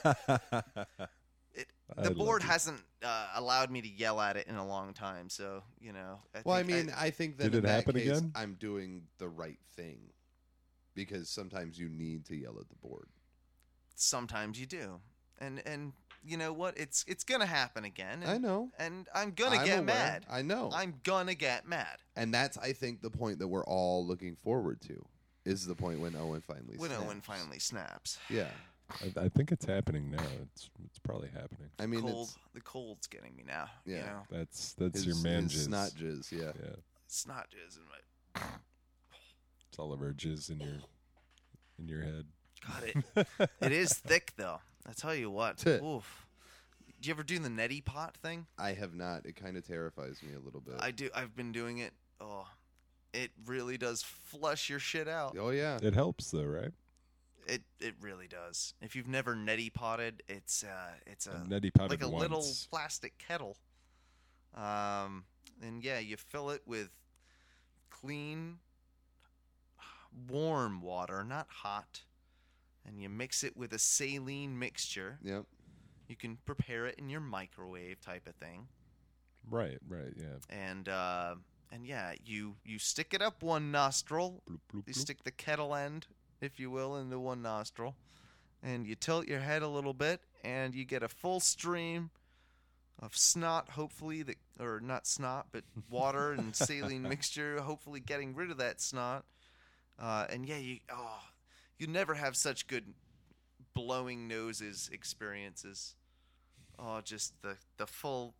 I the love board it. hasn't allowed me to yell at it in a long time. So you know. Well, I think that Did in it that happen case, again? I'm doing the right thing because sometimes you need to yell at the board. sometimes you do, and you know what? It's gonna happen again. And, I know. and I'm gonna I'm get aware. mad. I know. I'm gonna get mad And that's, I think, the point that we're all looking forward to. Is the point when Owen finally when snaps. Owen finally snaps. Yeah. I think it's happening now. It's probably happening. I mean, The cold's getting me now. Yeah. You know, That's it's your man his jizz. snot jizz, yeah. Yeah, it's not just in my. it's all of our jizz in your head. God, it is thick though. I tell you what. Oof. Do you ever do the neti pot thing? I have not. It kind of terrifies me a little bit. I do. I've been doing it. Oh, it really does flush your shit out. Oh, yeah. It helps though, right? It really does. If you've never neti potted, it's a neti potted like a little once. plastic kettle. And yeah, you fill it with clean. Oh warm water, not hot, and you mix it with a saline mixture. Yep. You can prepare it in your microwave type of thing. Right, yeah. And yeah, you stick it up one nostril. Bloop, bloop, You bloop. stick the kettle end, if you will, into one nostril, and you tilt your head a little bit, and you get a full stream of snot, hopefully, or not snot, but water and saline mixture, hopefully getting rid of that snot. And yeah, you never have such good blowing noses experiences. Oh, just the full,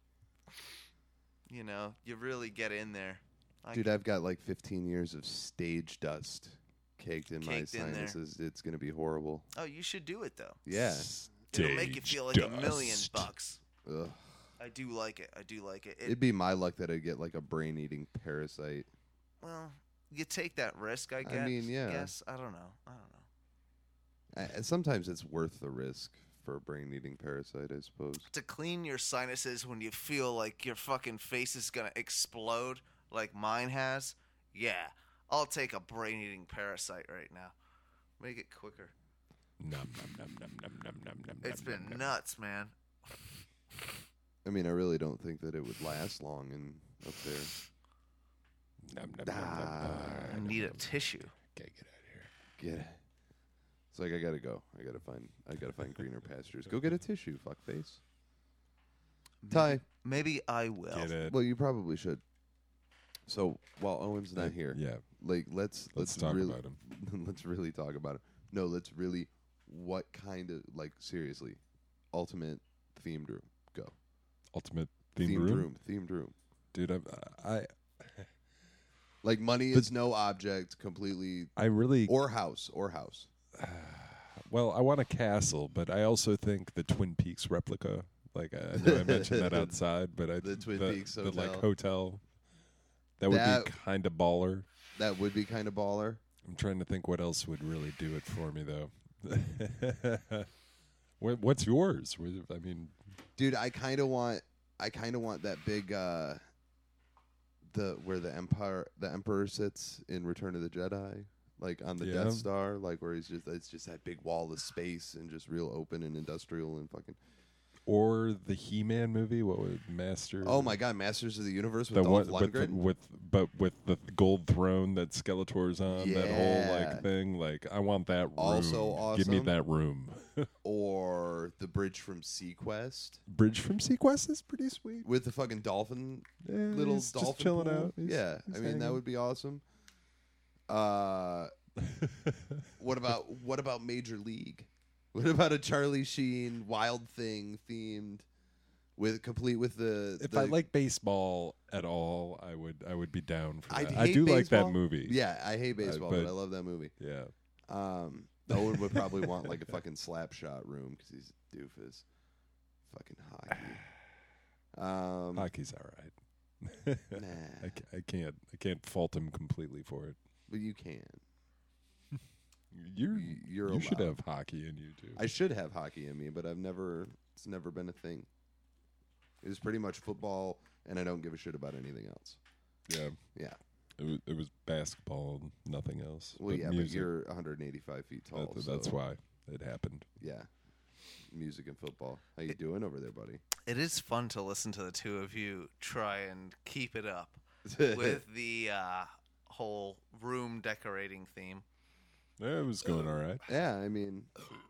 you really get in there. Dude, I've got like 15 years of stage dust caked in my Caked in there. sinuses. It's going to be horrible. Oh, you should do it, though. Yeah. It'll make you feel like $1 million. Ugh. I do like it. It'd be my luck that I'd get like a brain-eating parasite. Well, you take that risk, I guess. I mean, yeah. I don't know. Sometimes it's worth the risk for a brain-eating parasite, I suppose. To clean your sinuses when you feel like your fucking face is gonna explode, like mine has. Yeah, I'll take a brain-eating parasite right now. Make it quicker. Nom, nom, nom, nom, nom, nom, nom, nom, It's nom, been nom, nuts, man. I mean, I really don't think that it would last long up there. nom, nom, nom, nom, nom, I nom, need a nom. tissue. Okay, get out of here. Get it. It's like I gotta go. I gotta find greener pastures. Go get a tissue, fuckface. Ty. Maybe I will. Get it. Well, you probably should. So while Owen's not here, Yeah, like let's talk really, about him. let's really talk about him. No, let's really. What kind of seriously, ultimate themed room? Go. Ultimate themed room? Themed room. Dude. I Like money is no object, completely. really Or house. well, I want a castle, but I also think the Twin Peaks replica. Like I know I mentioned that outside, but The Twin Peaks the like hotel. hotel. That would That- be kind of baller. That would be kind of baller. I'm trying to think what else would really do it for me, though. What's yours? I mean, Dude, I kind of want that big where the emperor sits in Return of the Jedi, like on the Yeah. Death Star, like where it's just that big wall of space and just real open and industrial and fucking. or the He-Man movie. What would Master? Oh my God, Masters of the Universe with the Dolph one Lundgren. with the gold throne that Skeletor's on. That whole Yeah. like thing. Like I want that room. Also Give me awesome. that room. Or the bridge from Sequest Bridge from Sequest is pretty sweet. with the fucking dolphin, Yeah, little he's dolphin just chilling pool. out. He's- Yeah, he's I mean that hanging. would be awesome. What about Major League? What about a Charlie Sheen Wild Thing themed complete with the? If the, I like baseball at all, I would be down for I that. I hate do like baseball. that movie. Yeah, I hate baseball, but but- I love that movie. Yeah. Owen would probably want like a fucking slap shot room because he's a doofus. Fucking hockey. Hockey's all right. Nah, I can't fault him completely for it. but you can. You You're should allowed. have hockey in you too. I should have hockey in me, but it's never been a thing. It was pretty much football, and I don't give a shit about anything else. Yeah, Yeah. it was basketball, and nothing else. Well, yeah, music, but you're 185 feet tall. that's so, why it happened. Yeah. Music and football. How you doing over there, buddy? It is fun to listen to the two of you try and keep it up with the whole room decorating theme. Yeah, it was going all right. Yeah, I mean,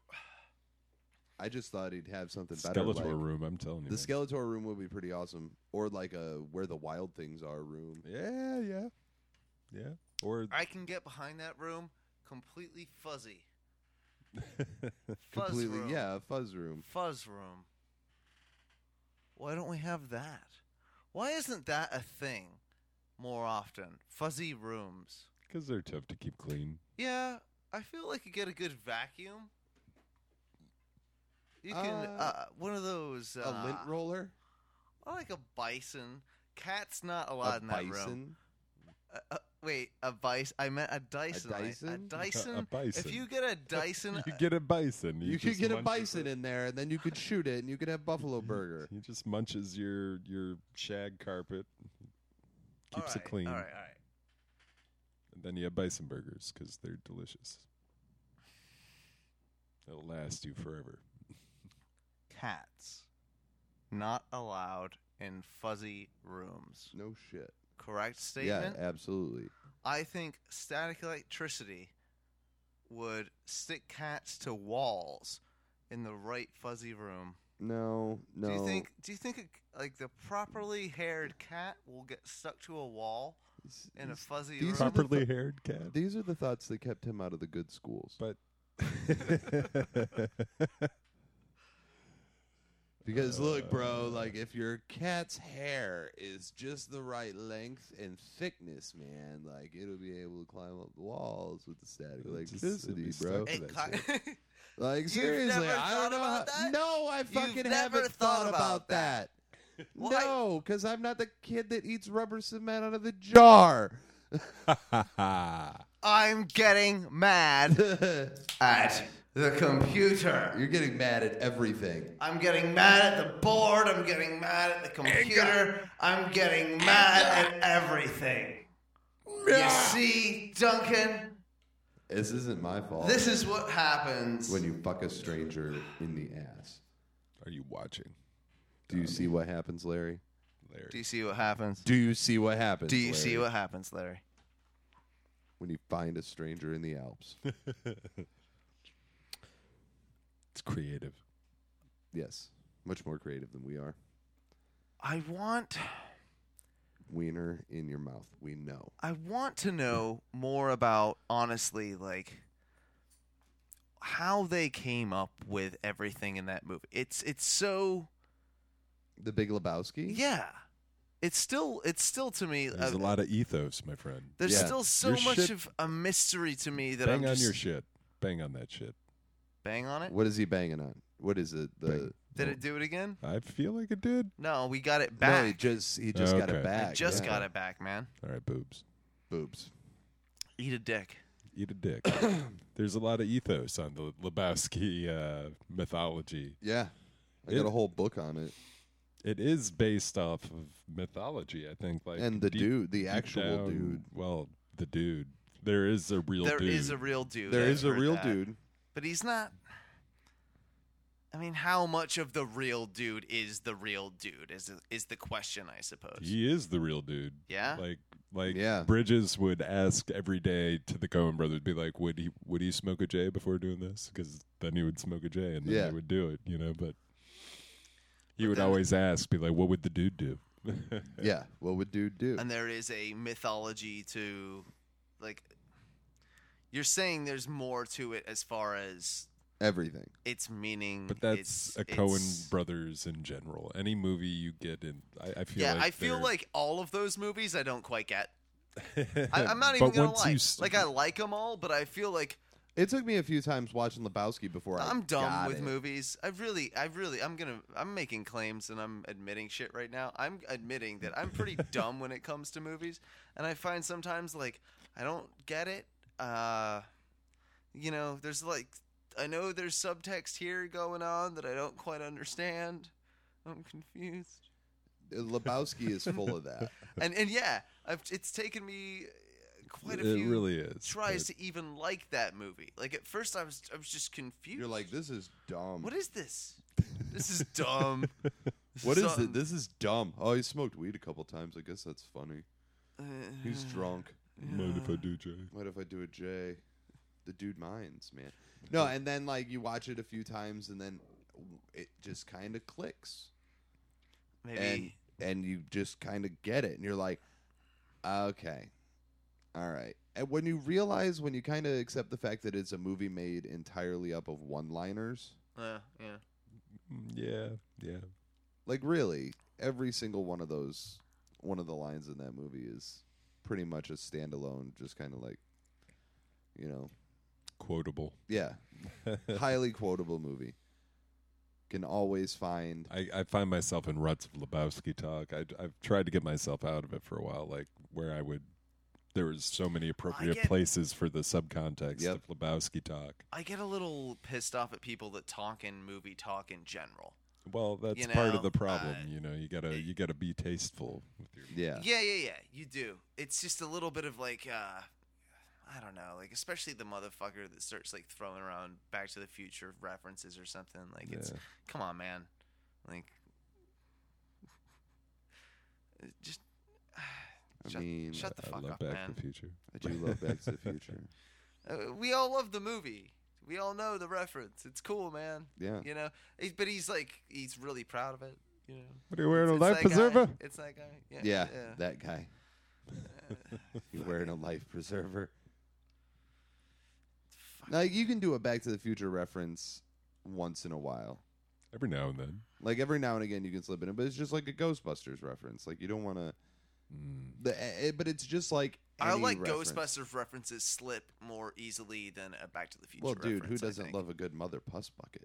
I just thought he'd have something better. Skeletor like- room, I'm telling you. The man. Skeletor room would be pretty awesome, or like a where the wild things are room. Yeah. Or I can get behind that room completely fuzzy. Fuzz Completely, room. yeah, a fuzz room. Fuzz room. Why don't we have that? Why isn't that a thing more often? Fuzzy rooms. because they're tough to keep clean. Yeah, I feel like you get a good vacuum. You can one of those A lint roller. I like a bison. Cat's not A allowed in that room. bison. Wait, a bison? I meant a Dyson. right? Dyson? A Dyson. A bison. If you get a Dyson, You get a bison. You could just get a munches bison it. in there, and then you could shoot it, and you could have buffalo burger. He just munches your shag carpet. Keeps it clean. All right. And then you have bison burgers because they're delicious. It'll last you forever. Cats not allowed in fuzzy rooms. No shit. Correct statement? Yeah, absolutely. I think static electricity would stick cats to walls in the right fuzzy room. No. Do you think like the properly haired cat will get stuck to a wall in a fuzzy room? these are the Properly haired cat. These are the thoughts that kept him out of the good schools. But Because look, bro, like if your cat's hair is just the right length and thickness, man, like it'll be able to climb up the walls with the static electricity, it'll be bro. stuck to Hey, Like You've seriously, never I thought don't know. about that? No, I fucking never haven't thought thought about about that. Why? No, because I'm not the kid that eats rubber cement out of the jar. I'm getting mad at the computer. You're getting mad at everything. I'm getting mad at the board. I'm getting mad at the computer. I'm getting mad at everything. You see, Duncan, This isn't my fault. this is what happens. when you fuck a stranger in the ass. are you watching, Do you see what happens, Larry? Larry? Do you see what happens? Do you see what happens? Do you see Larry, what happens, Larry? when you find a stranger in the Alps? It's creative. Yes, much more creative than we are. I want Wiener in your mouth. We know. to know more about, honestly, like how they came up with everything in that movie. It's so The Big Lebowski. yeah. It's still to me. There's a lot of ethos, my friend. There's Yeah. still so Your much shit- of a mystery to me that Bang I'm on just your shit. Bang on that shit. bang on it. What is he banging on? What is it? Bang. Did it do it again? I feel like it did. No, we got it No, back. he just got Okay. it back. Just yeah. got it back, man. All right, boobs. Boobs. Eat a dick. Eat a dick. There's a lot of ethos on the Lebowski mythology. Yeah, I It- got a whole book on it. It is based off of mythology, I think. Like And the deep- dude, the deep actual down- dude. Well, the dude. There is a real There dude. is a real dude. There I've is a heard real that. dude. But he's not. I mean, how much of the real dude is the real dude? Is the question, I suppose. He is the real dude. Yeah? Like Yeah. Bridges would ask every day to the Coen brothers, be like, would he smoke a J before doing this? Because then he would smoke a J and then Yeah. they would do it, you know. But he would then- always ask, be like, what would the dude do? Yeah. What would dude do? And there is a mythology to, like, you're saying there's more to it as far as Everything. its meaning. But that's a Coen brothers in general. Any movie you get in, I feel Yeah, like I feel they're- like all of those movies I don't quite get. I'm not even But gonna once lie. you Like, I like them all, but I feel like It took me a few times watching Lebowski before I'm dumb got with it. movies. I'm making claims and I'm admitting shit right now. I'm admitting that I'm pretty dumb when it comes to movies, and I find sometimes like I don't get it. There's like I know there's subtext here going on that I don't quite understand. I'm confused. Lebowski is full of that. And yeah, it's taken me quite a it few really is. tries but to even like that movie. Like at first I was just confused. You're like, this is dumb. What is this? This is dumb. What is something- it? This is dumb. Oh, he smoked weed a couple times. I guess that's funny. He's drunk. Mind if I do, Jay? What if I do a J? The dude minds, man. No, and then like you watch it a few times, and then it just kind of clicks, Maybe. and you just kind of get it, and you're like, okay, all right. And when you realize, when you kind of accept the fact that it's a movie made entirely up of one-liners, Yeah. Yeah. like really, every single one of the lines in that movie is pretty much a standalone, just kind of like, Quotable. yeah, highly quotable movie. Can always find. I find myself in ruts of Lebowski talk. I've tried to get myself out of it for a while, like where there was so many appropriate get- places for the subcontext Yep. of Lebowski talk. I get a little pissed off at people that talk in movie talk in general. Well, that's You part know, of the problem. You gotta be tasteful with your. Yeah. Yeah. You do. It's just a little bit of like, I don't know, like especially the motherfucker that starts like throwing around Back to the Future references or something. Like it's Yeah. come on, man. Like just I mean, shut the I fuck love up, Back man. to the Future. I do love Back to the Future. We all love the movie. We all know the reference. It's cool, man. Yeah. You know, but he's really proud of it. You know, What are you wearing, a It's life that guy. preserver? It's that guy. Yeah. Yeah, that guy. You wearing a life preserver? Like you can do a Back to the Future reference once in a while. Every now and then. Like every now and again, you can slip it in, but it's just like a Ghostbusters reference. Like you don't want to. But it's just like I any like reference. Ghostbusters references slip more easily than a Back to the Future. Well, dude, who reference, I doesn't think. love a good mother puss bucket?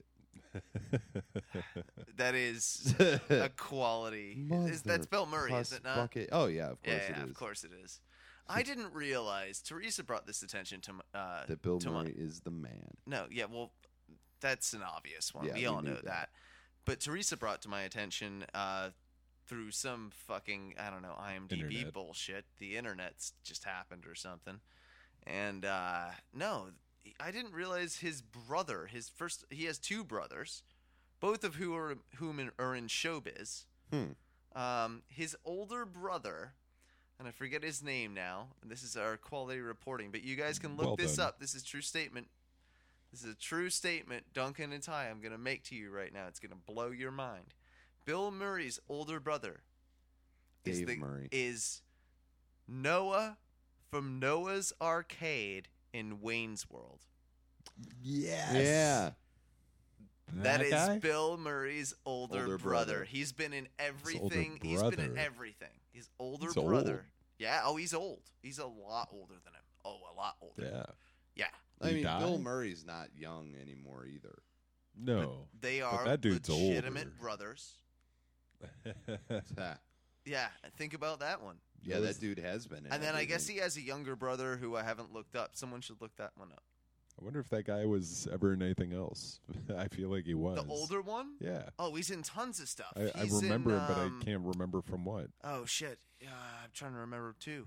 That is a quality. That's Bill Murray, Puss is it not? bucket. Oh yeah, of course Yeah, it is. of course it is. I didn't realize. Teresa brought this attention to That Bill to Murray is the man. No, yeah, well, that's an obvious one. Yeah, we we all knew know that. But Teresa brought to my attention through some fucking, I don't know, IMDb Internet. bullshit. The internet's just happened or something. And no, I didn't realize his brother, he has two brothers, both of whom are in showbiz. His older brother, and I forget his name now, and this is our quality reporting, but you guys can look Well this done. up. This is a true statement. This is a true statement, Duncan and Ty, I'm going to make to you right now. It's going to blow your mind. Bill Murray's older brother Dave Murray. is Noah from Noah's Arcade in Wayne's World. Yes. Yeah. That is guy? Bill Murray's older, Older brother. brother. He's been in older everything. He's been in brother. everything. His older He's brother. old. Yeah. Oh, he's old. He's a lot older than him. Oh, a lot older. Yeah. Yeah. I Did he mean, die? Bill Murray's not young anymore either. No. They are that dude's legitimate older. brothers. Ah, Yeah. Think about that one. yeah, that dude has been in And then I guess everything. he has a younger brother who I haven't looked up. Someone should look that one up. I wonder if that guy was ever in anything else. I feel like he was. The older one? Yeah. Oh, he's in tons of stuff. I He's remember in, him, but I can't remember from what. Oh shit! Yeah, I'm trying to remember too.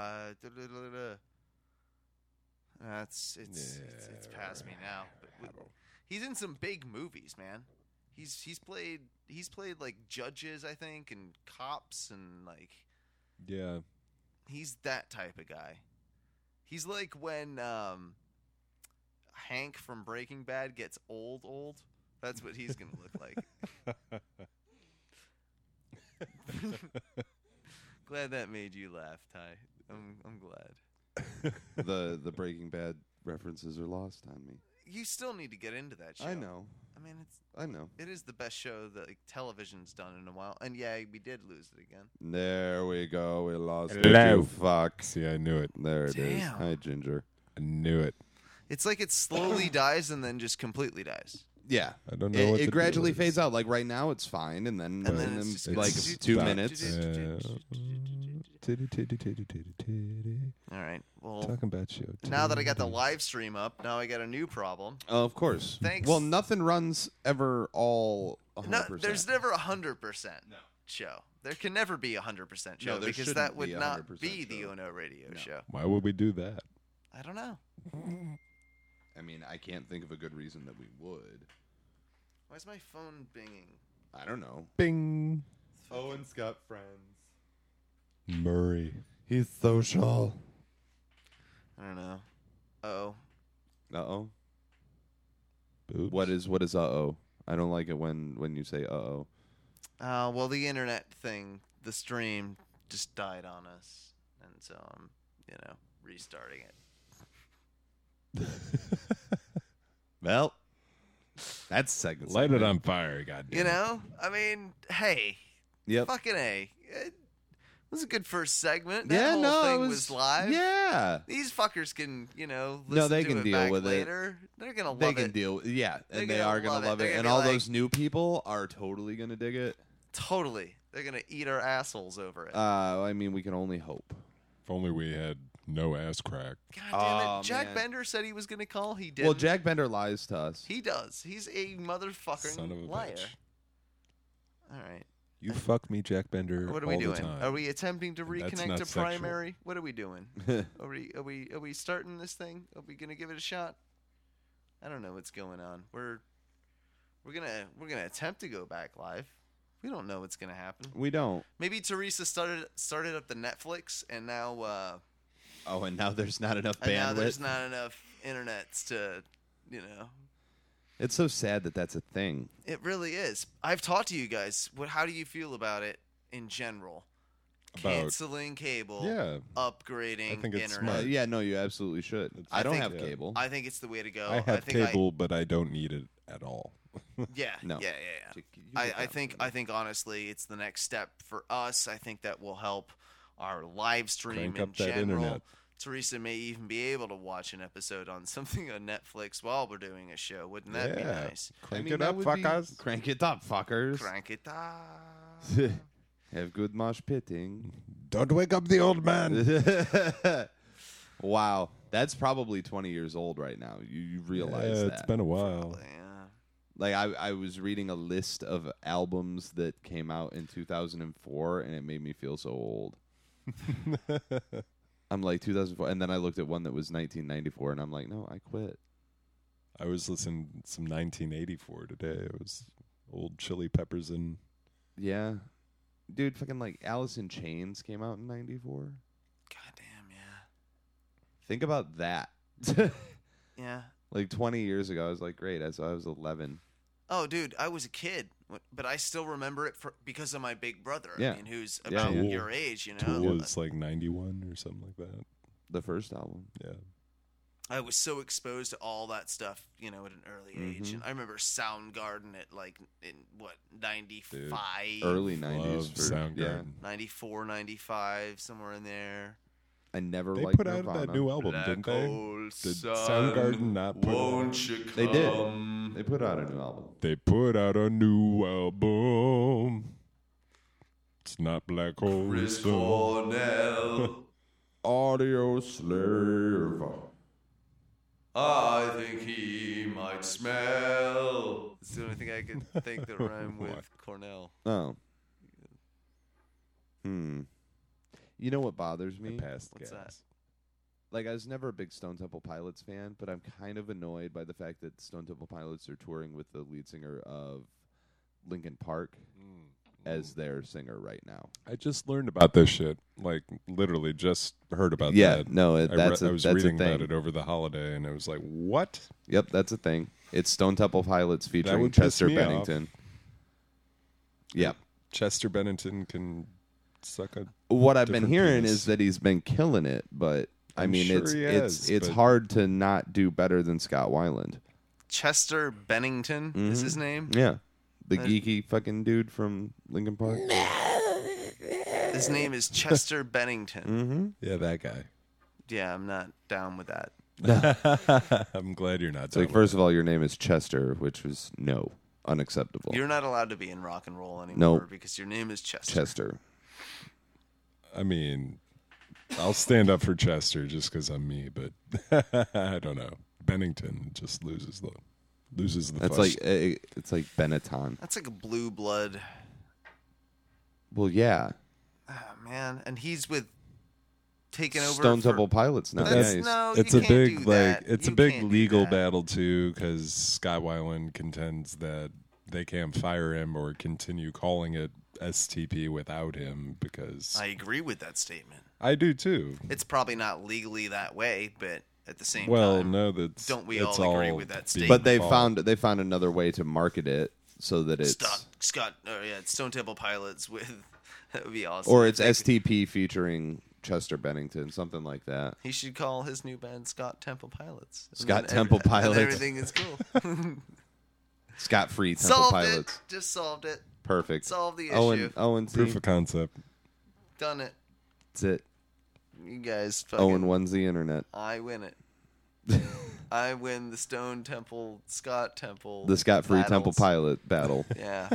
It's past me now. But he's in some big movies, man. He's played like judges, I think, and cops, and like Yeah. he's that type of guy. He's like when Hank from Breaking Bad gets old. That's what he's gonna look like. Glad that made you laugh, Ty. I'm glad. the Breaking Bad references are lost on me. You still need to get into that show. I know. I mean, It is the best show that like, television's done in a while. And yeah, we did lose it again. There we go. We lost it. Hello. You fuck. See, I knew it. There it is. Damn. Hi, Ginger. I knew it. It's like it slowly dies and then just completely dies. Yeah. I don't know what It the gradually deal is. fades out. Like right now, it's fine, and then, And then it's just like it's 2 stopped. minutes. Titty, titty, titty, titty, titty. All right. Well, Talking about show. now that I got the live stream up, now I got a new problem. Oh, of course. Thanks. Well, nothing runs ever all 100%. No, there's never 100% show. There can never be 100% show No, there because shouldn't that would be a not 100% be the show. Ono Radio No. show. Why would we do that? I don't know. I mean, I can't think of a good reason that we would. Why is my phone binging? I don't know. Bing. Owen's got friends. Murray. He's social. I don't know. Oh, Uh-oh. Boobs. What is uh-oh? I don't like it when you say uh-oh. well, the internet thing, the stream just died on us, and so I'm, restarting it. Well, that's second. Light it segment. on fire, goddamn. I mean, hey, Yep. fucking A. It was a good first segment. That Yeah, whole no, thing it was live. Yeah. These fuckers can, listen they to can it deal back with it. later. They're gonna love They it. can deal. Yeah, They're and they gonna are going love to it. love They're it. gonna And be all like- those new people are totally going to dig it. Totally. They're gonna eat our assholes over it. I mean, we can only hope. If only we had no ass crack. God damn it! Oh, Jack man. Bender said he was gonna call. He didn't. Well, Jack Bender lies to us. He does. He's a motherfucking Son of a liar. bitch. All right. You fuck me, Jack Bender. What are we all doing? The time. Are we attempting to And that's reconnect not to sexual. primary? What are we doing? Are we starting this thing? Are we gonna give it a shot? I don't know what's going on. We're gonna attempt to go back live. We don't know what's gonna happen. We don't. Maybe Teresa started up the Netflix, and now Oh, and now there's not enough and now there's bandwidth. not enough internets to, It's so sad that that's a thing. It really is. I've talked to you guys. How do you feel about it in general? About- Canceling cable, Yeah. upgrading I think it's internet. smart. Yeah, no, you absolutely should. I don't have cable. I think it's the way to go. I have think cable, but I don't need it at all. Yeah, No. yeah. You I get that. think honestly, it's the next step for us. I think that will help our live stream Crank in up that general. internet. Teresa may even be able to watch an episode on something on Netflix while we're doing a show. Wouldn't that be Yeah. nice? Crank mean, it that up, would be- fuckers. Crank it up, fuckers. Crank it up. Have good mosh pitting. Don't wake up the old man. Wow, that's probably 20 years old right now. You realize Yeah, that? it's been a while. Yeah. Like I was reading a list of albums that came out in 2004, and it made me feel so old. I'm like 2004, and then I looked at one that was 1994, and I'm like, no, I quit. I was listening to some 1984 today. It was old Chili Peppers and Yeah, dude, fucking like Alice in Chains came out in '94. Goddamn, yeah. Think about that. Yeah. Like 20 years ago, I was like, great. I was 11. Oh, dude, I was a kid, but I still remember it because of my big brother. Yeah. I mean, who's Yeah, about yeah. your age, you know. Tool was like 91 or something like that. The first album. Yeah. I was so exposed to all that stuff, at an early age. Mhm. And I remember Soundgarden at in 95, Early 90s. Love Soundgarden. Yeah. 94, 95, somewhere in there. I never They liked put out Nirvana. that new album, didn't they? Did Soundgarden not put it out? They did. They put out a new album. They put out a new album. It's not Black Hole. Chris it's, Cornell, Audio Slave. I think he might smell. It's the only thing I could think that rhyme with What? Cornell. Oh. You know what bothers me? past What's gas. that? Like, I was never a big Stone Temple Pilots fan, but I'm kind of annoyed by the fact that Stone Temple Pilots are touring with the lead singer of Linkin Park as their singer right now. I just learned about this shit. Like, literally just heard about Yeah, that. no, I that's was a reading thing. about it over the holiday, and it was like, what? Yep, that's a thing. It's Stone Temple Pilots featuring would piss Chester me off. Bennington. Yep. Chester Bennington can suck a... What I've been Different hearing penis. is that he's been killing it, but I I'm mean, sure it's he it's has, but- hard to not do better than Scott Weiland. Chester Bennington is his name. Yeah, the Uh, geeky fucking dude from Linkin Park. His name is Chester Bennington. Yeah, that guy. Yeah, I'm not down with that. I'm glad you're not. It's like, first of all, your name is Chester, which was unacceptable. You're not allowed to be in rock and roll anymore Nope. because your name is Chester. Chester. I mean, I'll stand up for Chester just because I'm me, but I don't know. Bennington just loses the That's fuss. it's like Benetton. That's like a blue blood. Well, yeah, Ah, man, and he's with taking over Stone for- Temple Pilots now. That's Yeah, he's- no, it's you a can't big do that. it's You a big can't do legal that. battle too because Scott Weiland contends that they can't fire him or continue calling it STP without him because I agree with that statement. I do too. It's probably not legally that way, but at the same Well, time, no, that's don't we it's all agree all with that being statement? but they fault. found another way to market it so that it's it's Stone Temple Pilots with that would be awesome. or it's They could- STP featuring Chester Bennington, something like that. He should call his new band Scott Temple Pilots. And Scott then Temple and Pilots. everything is cool. Scott Free Temple Solved Pilots. it. Just solved it. Perfect. Solved the Owen, issue. Owen C. proof of concept. Done it. That's it. You guys fucking. Owen wins the internet. I win it. I win the Stone Temple, Scott Temple. The Scott Free Temple battles. Pilot battle. Yeah.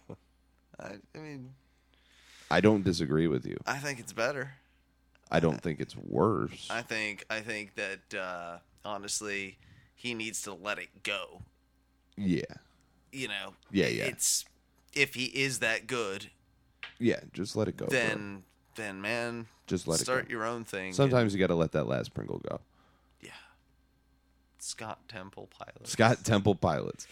I mean, I don't disagree with you. I think it's better. I don't think it's worse. I think that honestly, he needs to let it go. Yeah. You know. Yeah, yeah. It's if he is that good, Yeah, just let it go. bro. then man, Just let it start go. your own thing. Sometimes you got to let that last Pringle go. Yeah. Scott Temple Pilots. Scott Temple Pilots.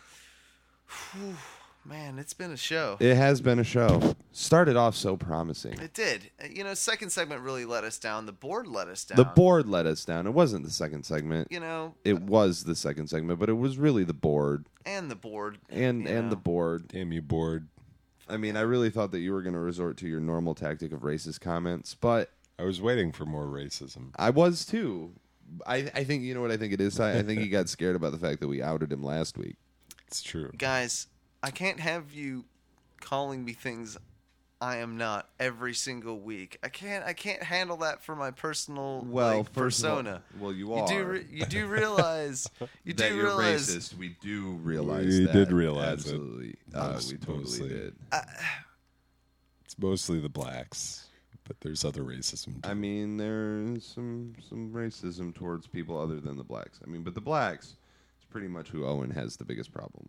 Man, it's been a show. It has been a show. Started off so promising. It did. Second segment really let us down. The board let us down. The board let us down. It wasn't the second segment. It was the second segment, but it was really the board and the board and the board. Damn you, board. I mean, I really thought that you were going to resort to your normal tactic of racist comments, but I was waiting for more racism. I was too. I think you know what I think it is. I think he got scared about the fact that we outed him last week. It's true. Guys, I can't have you calling me things I am not every single week. I can't handle that for my personal persona. You are. You do realize that you're racist. We do realize We that. did realize it. Absolutely. We totally Mostly. did. It's mostly the blacks, but there's other racism too. I mean, there's some racism towards people other than the blacks. I mean, but the blacks is pretty much who Owen has the biggest problem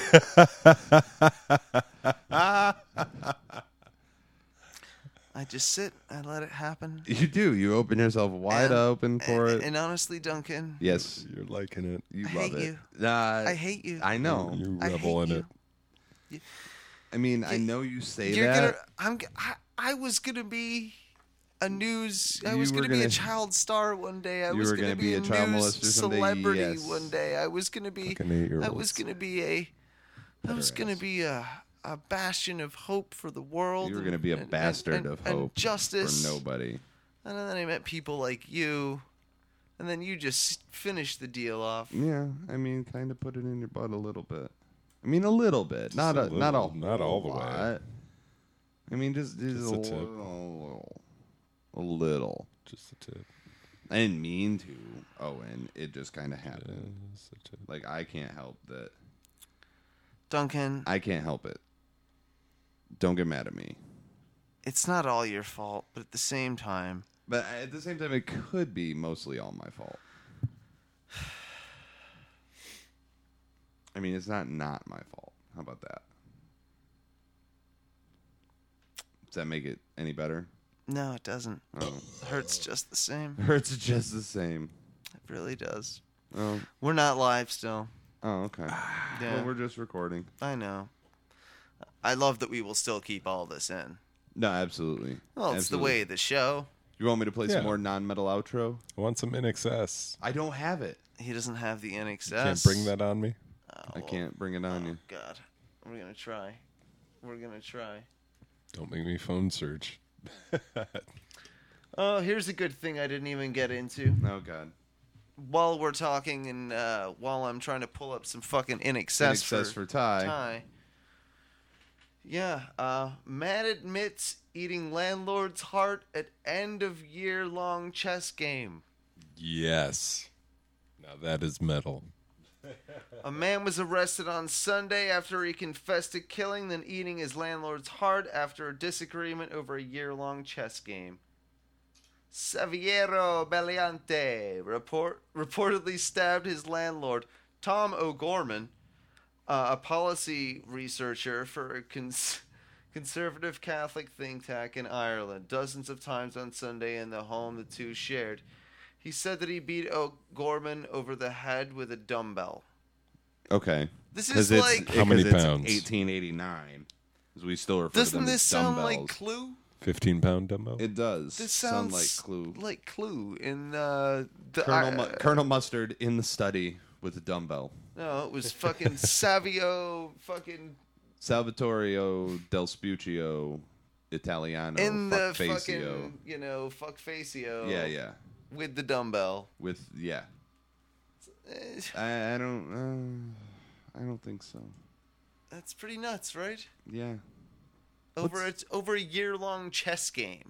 with. I just sit, I let it happen. You do. You open yourself wide open for it. And honestly, Duncan, Yes, You're liking it. you I love hate it. you. I hate you. I know. You I revel hate in you. it. I mean, I know you say You're that. I was gonna be a news. I You was were gonna be a gonna- child star one day. I You was were gonna gonna be be a child news molester someday, celebrity yes. one day. I was gonna be. Fucking 8-year-olds. I was gonna be a. I was gonna ass. be a bastion of hope for the world. You were going to be a and- bastard and- of and hope justice for nobody. And then I met people like you, and then you just finished the deal off. Yeah, I mean, kind of put it in your butt a little bit. I mean, a little bit, not Just a not little, not all the way. lot. I mean, just Just a a tip. little, a little. Just a tip. I didn't mean to, Owen. It just kind of happened. Just a tip. Like I can't help that. Duncan, I can't help it. Don't get mad at me. it's not all your fault, but at the same time, But at the same time, it could be mostly all my fault. I mean, it's not my fault. How about that? Does that make it any better? no, it doesn't. Oh. It hurts just the same. Hurts just the same. It really does. Oh, We're not live still. okay. Yeah, Well, we're just recording. I know. I love that we will still keep all this in. No, absolutely. Well, it's Absolutely. the way of the show. You want me to play Yeah. some more non-metal outro? I want some NXS. I don't have it. He doesn't have the NXS. Can't bring that on me. I can't bring it on you. God, we're gonna try. We're gonna try. Don't make me phone search. Oh, here's a good thing I didn't even get into. Oh God. While we're talking and while I'm trying to pull up some fucking NXS for Ty. Ty. Yeah, Matt admits eating landlord's heart at end of year long chess game. Yes. Now that is metal. A man was arrested on Sunday after he confessed to killing then eating his landlord's heart after a disagreement over a year-long chess game. Saviero Belliante reportedly stabbed his landlord, Tom O'Gorman, a policy researcher for a conservative Catholic think tank in Ireland, dozens of times on Sunday in the home the two shared. He said that he beat O'Gorman over the head with a dumbbell. Okay. This 'Cause is it's- like... How many 'cause it's pounds? 1889. As we still refer to Doesn't them this as sound dumbbells. like Clue? 15-pound dumbbell. It does. This sound sounds like Clue. Like Clue in the Colonel Mustard in the study with a dumbbell. No, it was fucking Savio fucking Salvatorio del Spuccio Italiano. in the Fuckfacio. fucking fuck facio. Yeah. With the dumbbell. With Eh, I don't think so. That's pretty nuts, right? Yeah. Over a year-long chess game.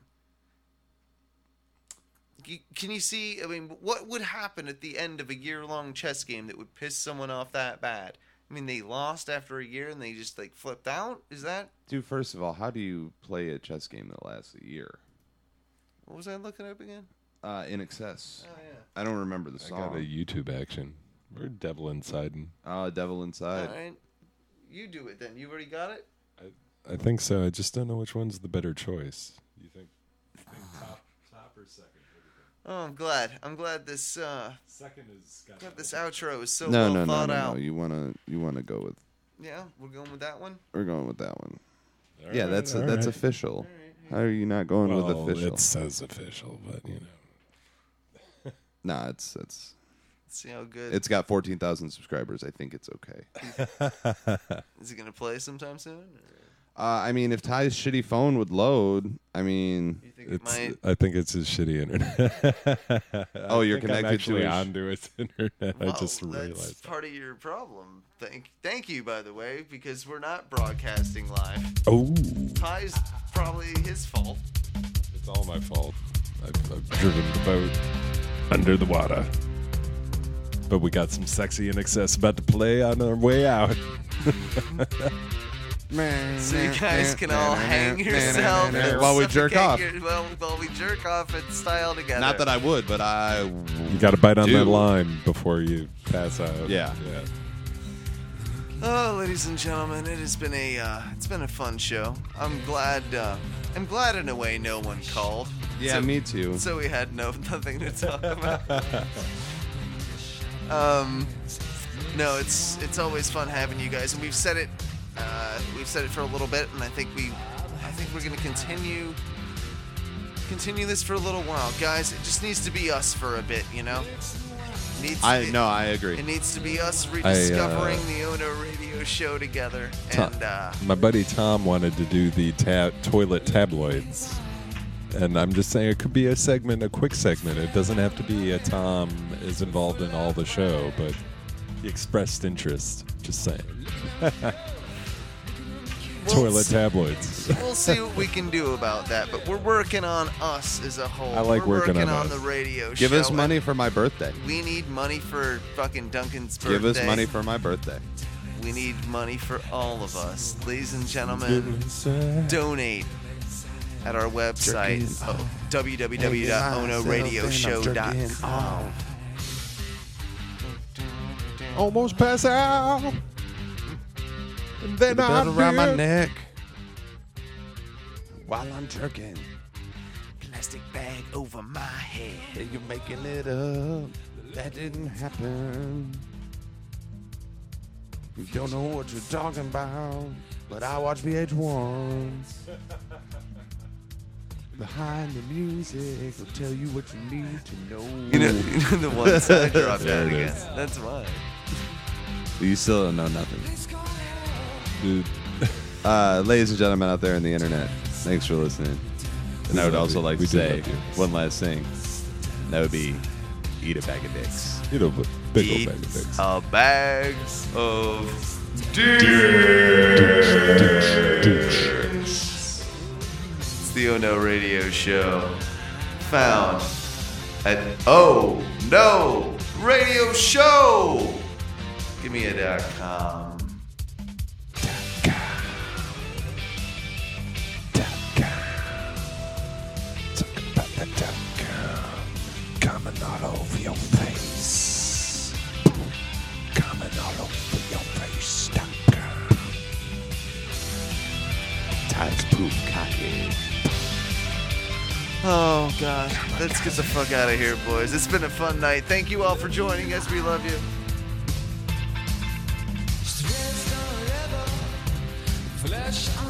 Can you see? I mean, what would happen at the end of a year-long chess game that would piss someone off that bad? I mean, they lost after a year and they just like flipped out. Is that Dude, first of all, how do you play a chess game that lasts a year? what was I looking up again? In excess. Oh yeah. I don't remember the I got a song. YouTube action. We're devil inside. Devil Inside. All right, you do it then. You already got it. I think so. I just don't know which one's the better choice. You think top or second? Oh, I'm glad. I'm glad this Second is this outro is so No, well no, no, thought no, out. no. You wanna go with? Yeah, we're going with that one. We're going with that one. All Yeah, right, that's all that's right. official. How are you not going with Well, official? it says official, but you know. Nah, it's Let's see how good. it's got 14,000 subscribers. I think it's okay. Is it gonna play sometime soon? Or I mean, if Ty's shitty phone would load, I mean, you think it might? I think it's his shitty internet. Oh, you're I think connected I'm actually to his- onto its internet. Well, I just that's realized. part of your problem. Thank you, by the way, because we're not broadcasting live. Oh, Ty's probably his fault. it's all my fault. I've driven the boat under the water. But we got some Sexy in Excess about to play on our way out. So you guys can all hang yourself and while we jerk off. suffocate while we jerk off in style together. Not that I would, but I. You got to bite on do. that lime before you pass out. Yeah. Oh, ladies and gentlemen, it has been it's been a fun show. I'm glad in a way no one called. Yeah, So- me too. So we had nothing to talk about. No, it's always fun having you guys, and we've said it for a little bit, and I think we're gonna continue this for a little while, guys. It just needs to be us for a bit, you know. I agree. It needs to be us rediscovering the Ono Radio Show together, and My buddy Tom wanted to do the toilet tabloids. And I'm just saying it could be a quick segment. It doesn't have to be a Tom is involved in all the show, but he expressed interest. Just saying. Toilet tabloids. we'll see what we can do about that. But we're working on us as a whole. I like we're working on on us. the radio show. Give us and money for my birthday. We need money for fucking Duncan's birthday. Give us money for my birthday. We need money for all of us. Ladies and gentlemen, donate at our website, www.onoradioshow.com. Almost pass out. And then Put a belt around my did. neck while I'm jerking. Plastic bag over my head. Hey, you're making it up. That didn't happen. You don't know what you're talking about, but I watch VH1. Behind the music will tell you what you need to know. You know the one side drop There down it again. is. That's mine. You still don't know nothing. Dude, Ladies and gentlemen out there in the internet, thanks for listening. And I would love also you. like We to do say love you. one last thing. That would be eat a bag of dicks. you know, big old Eat bag of dicks. a bag of It's the Oh No Radio Show. Found at Oh No Radio Show. Give me a .com. Coming all over your face. Coming all over your face. Ty's poop cocky. Oh, God. Let's get the fuck out of here, boys. It's been a fun night. Thank you all for joining us. We love you. Flesh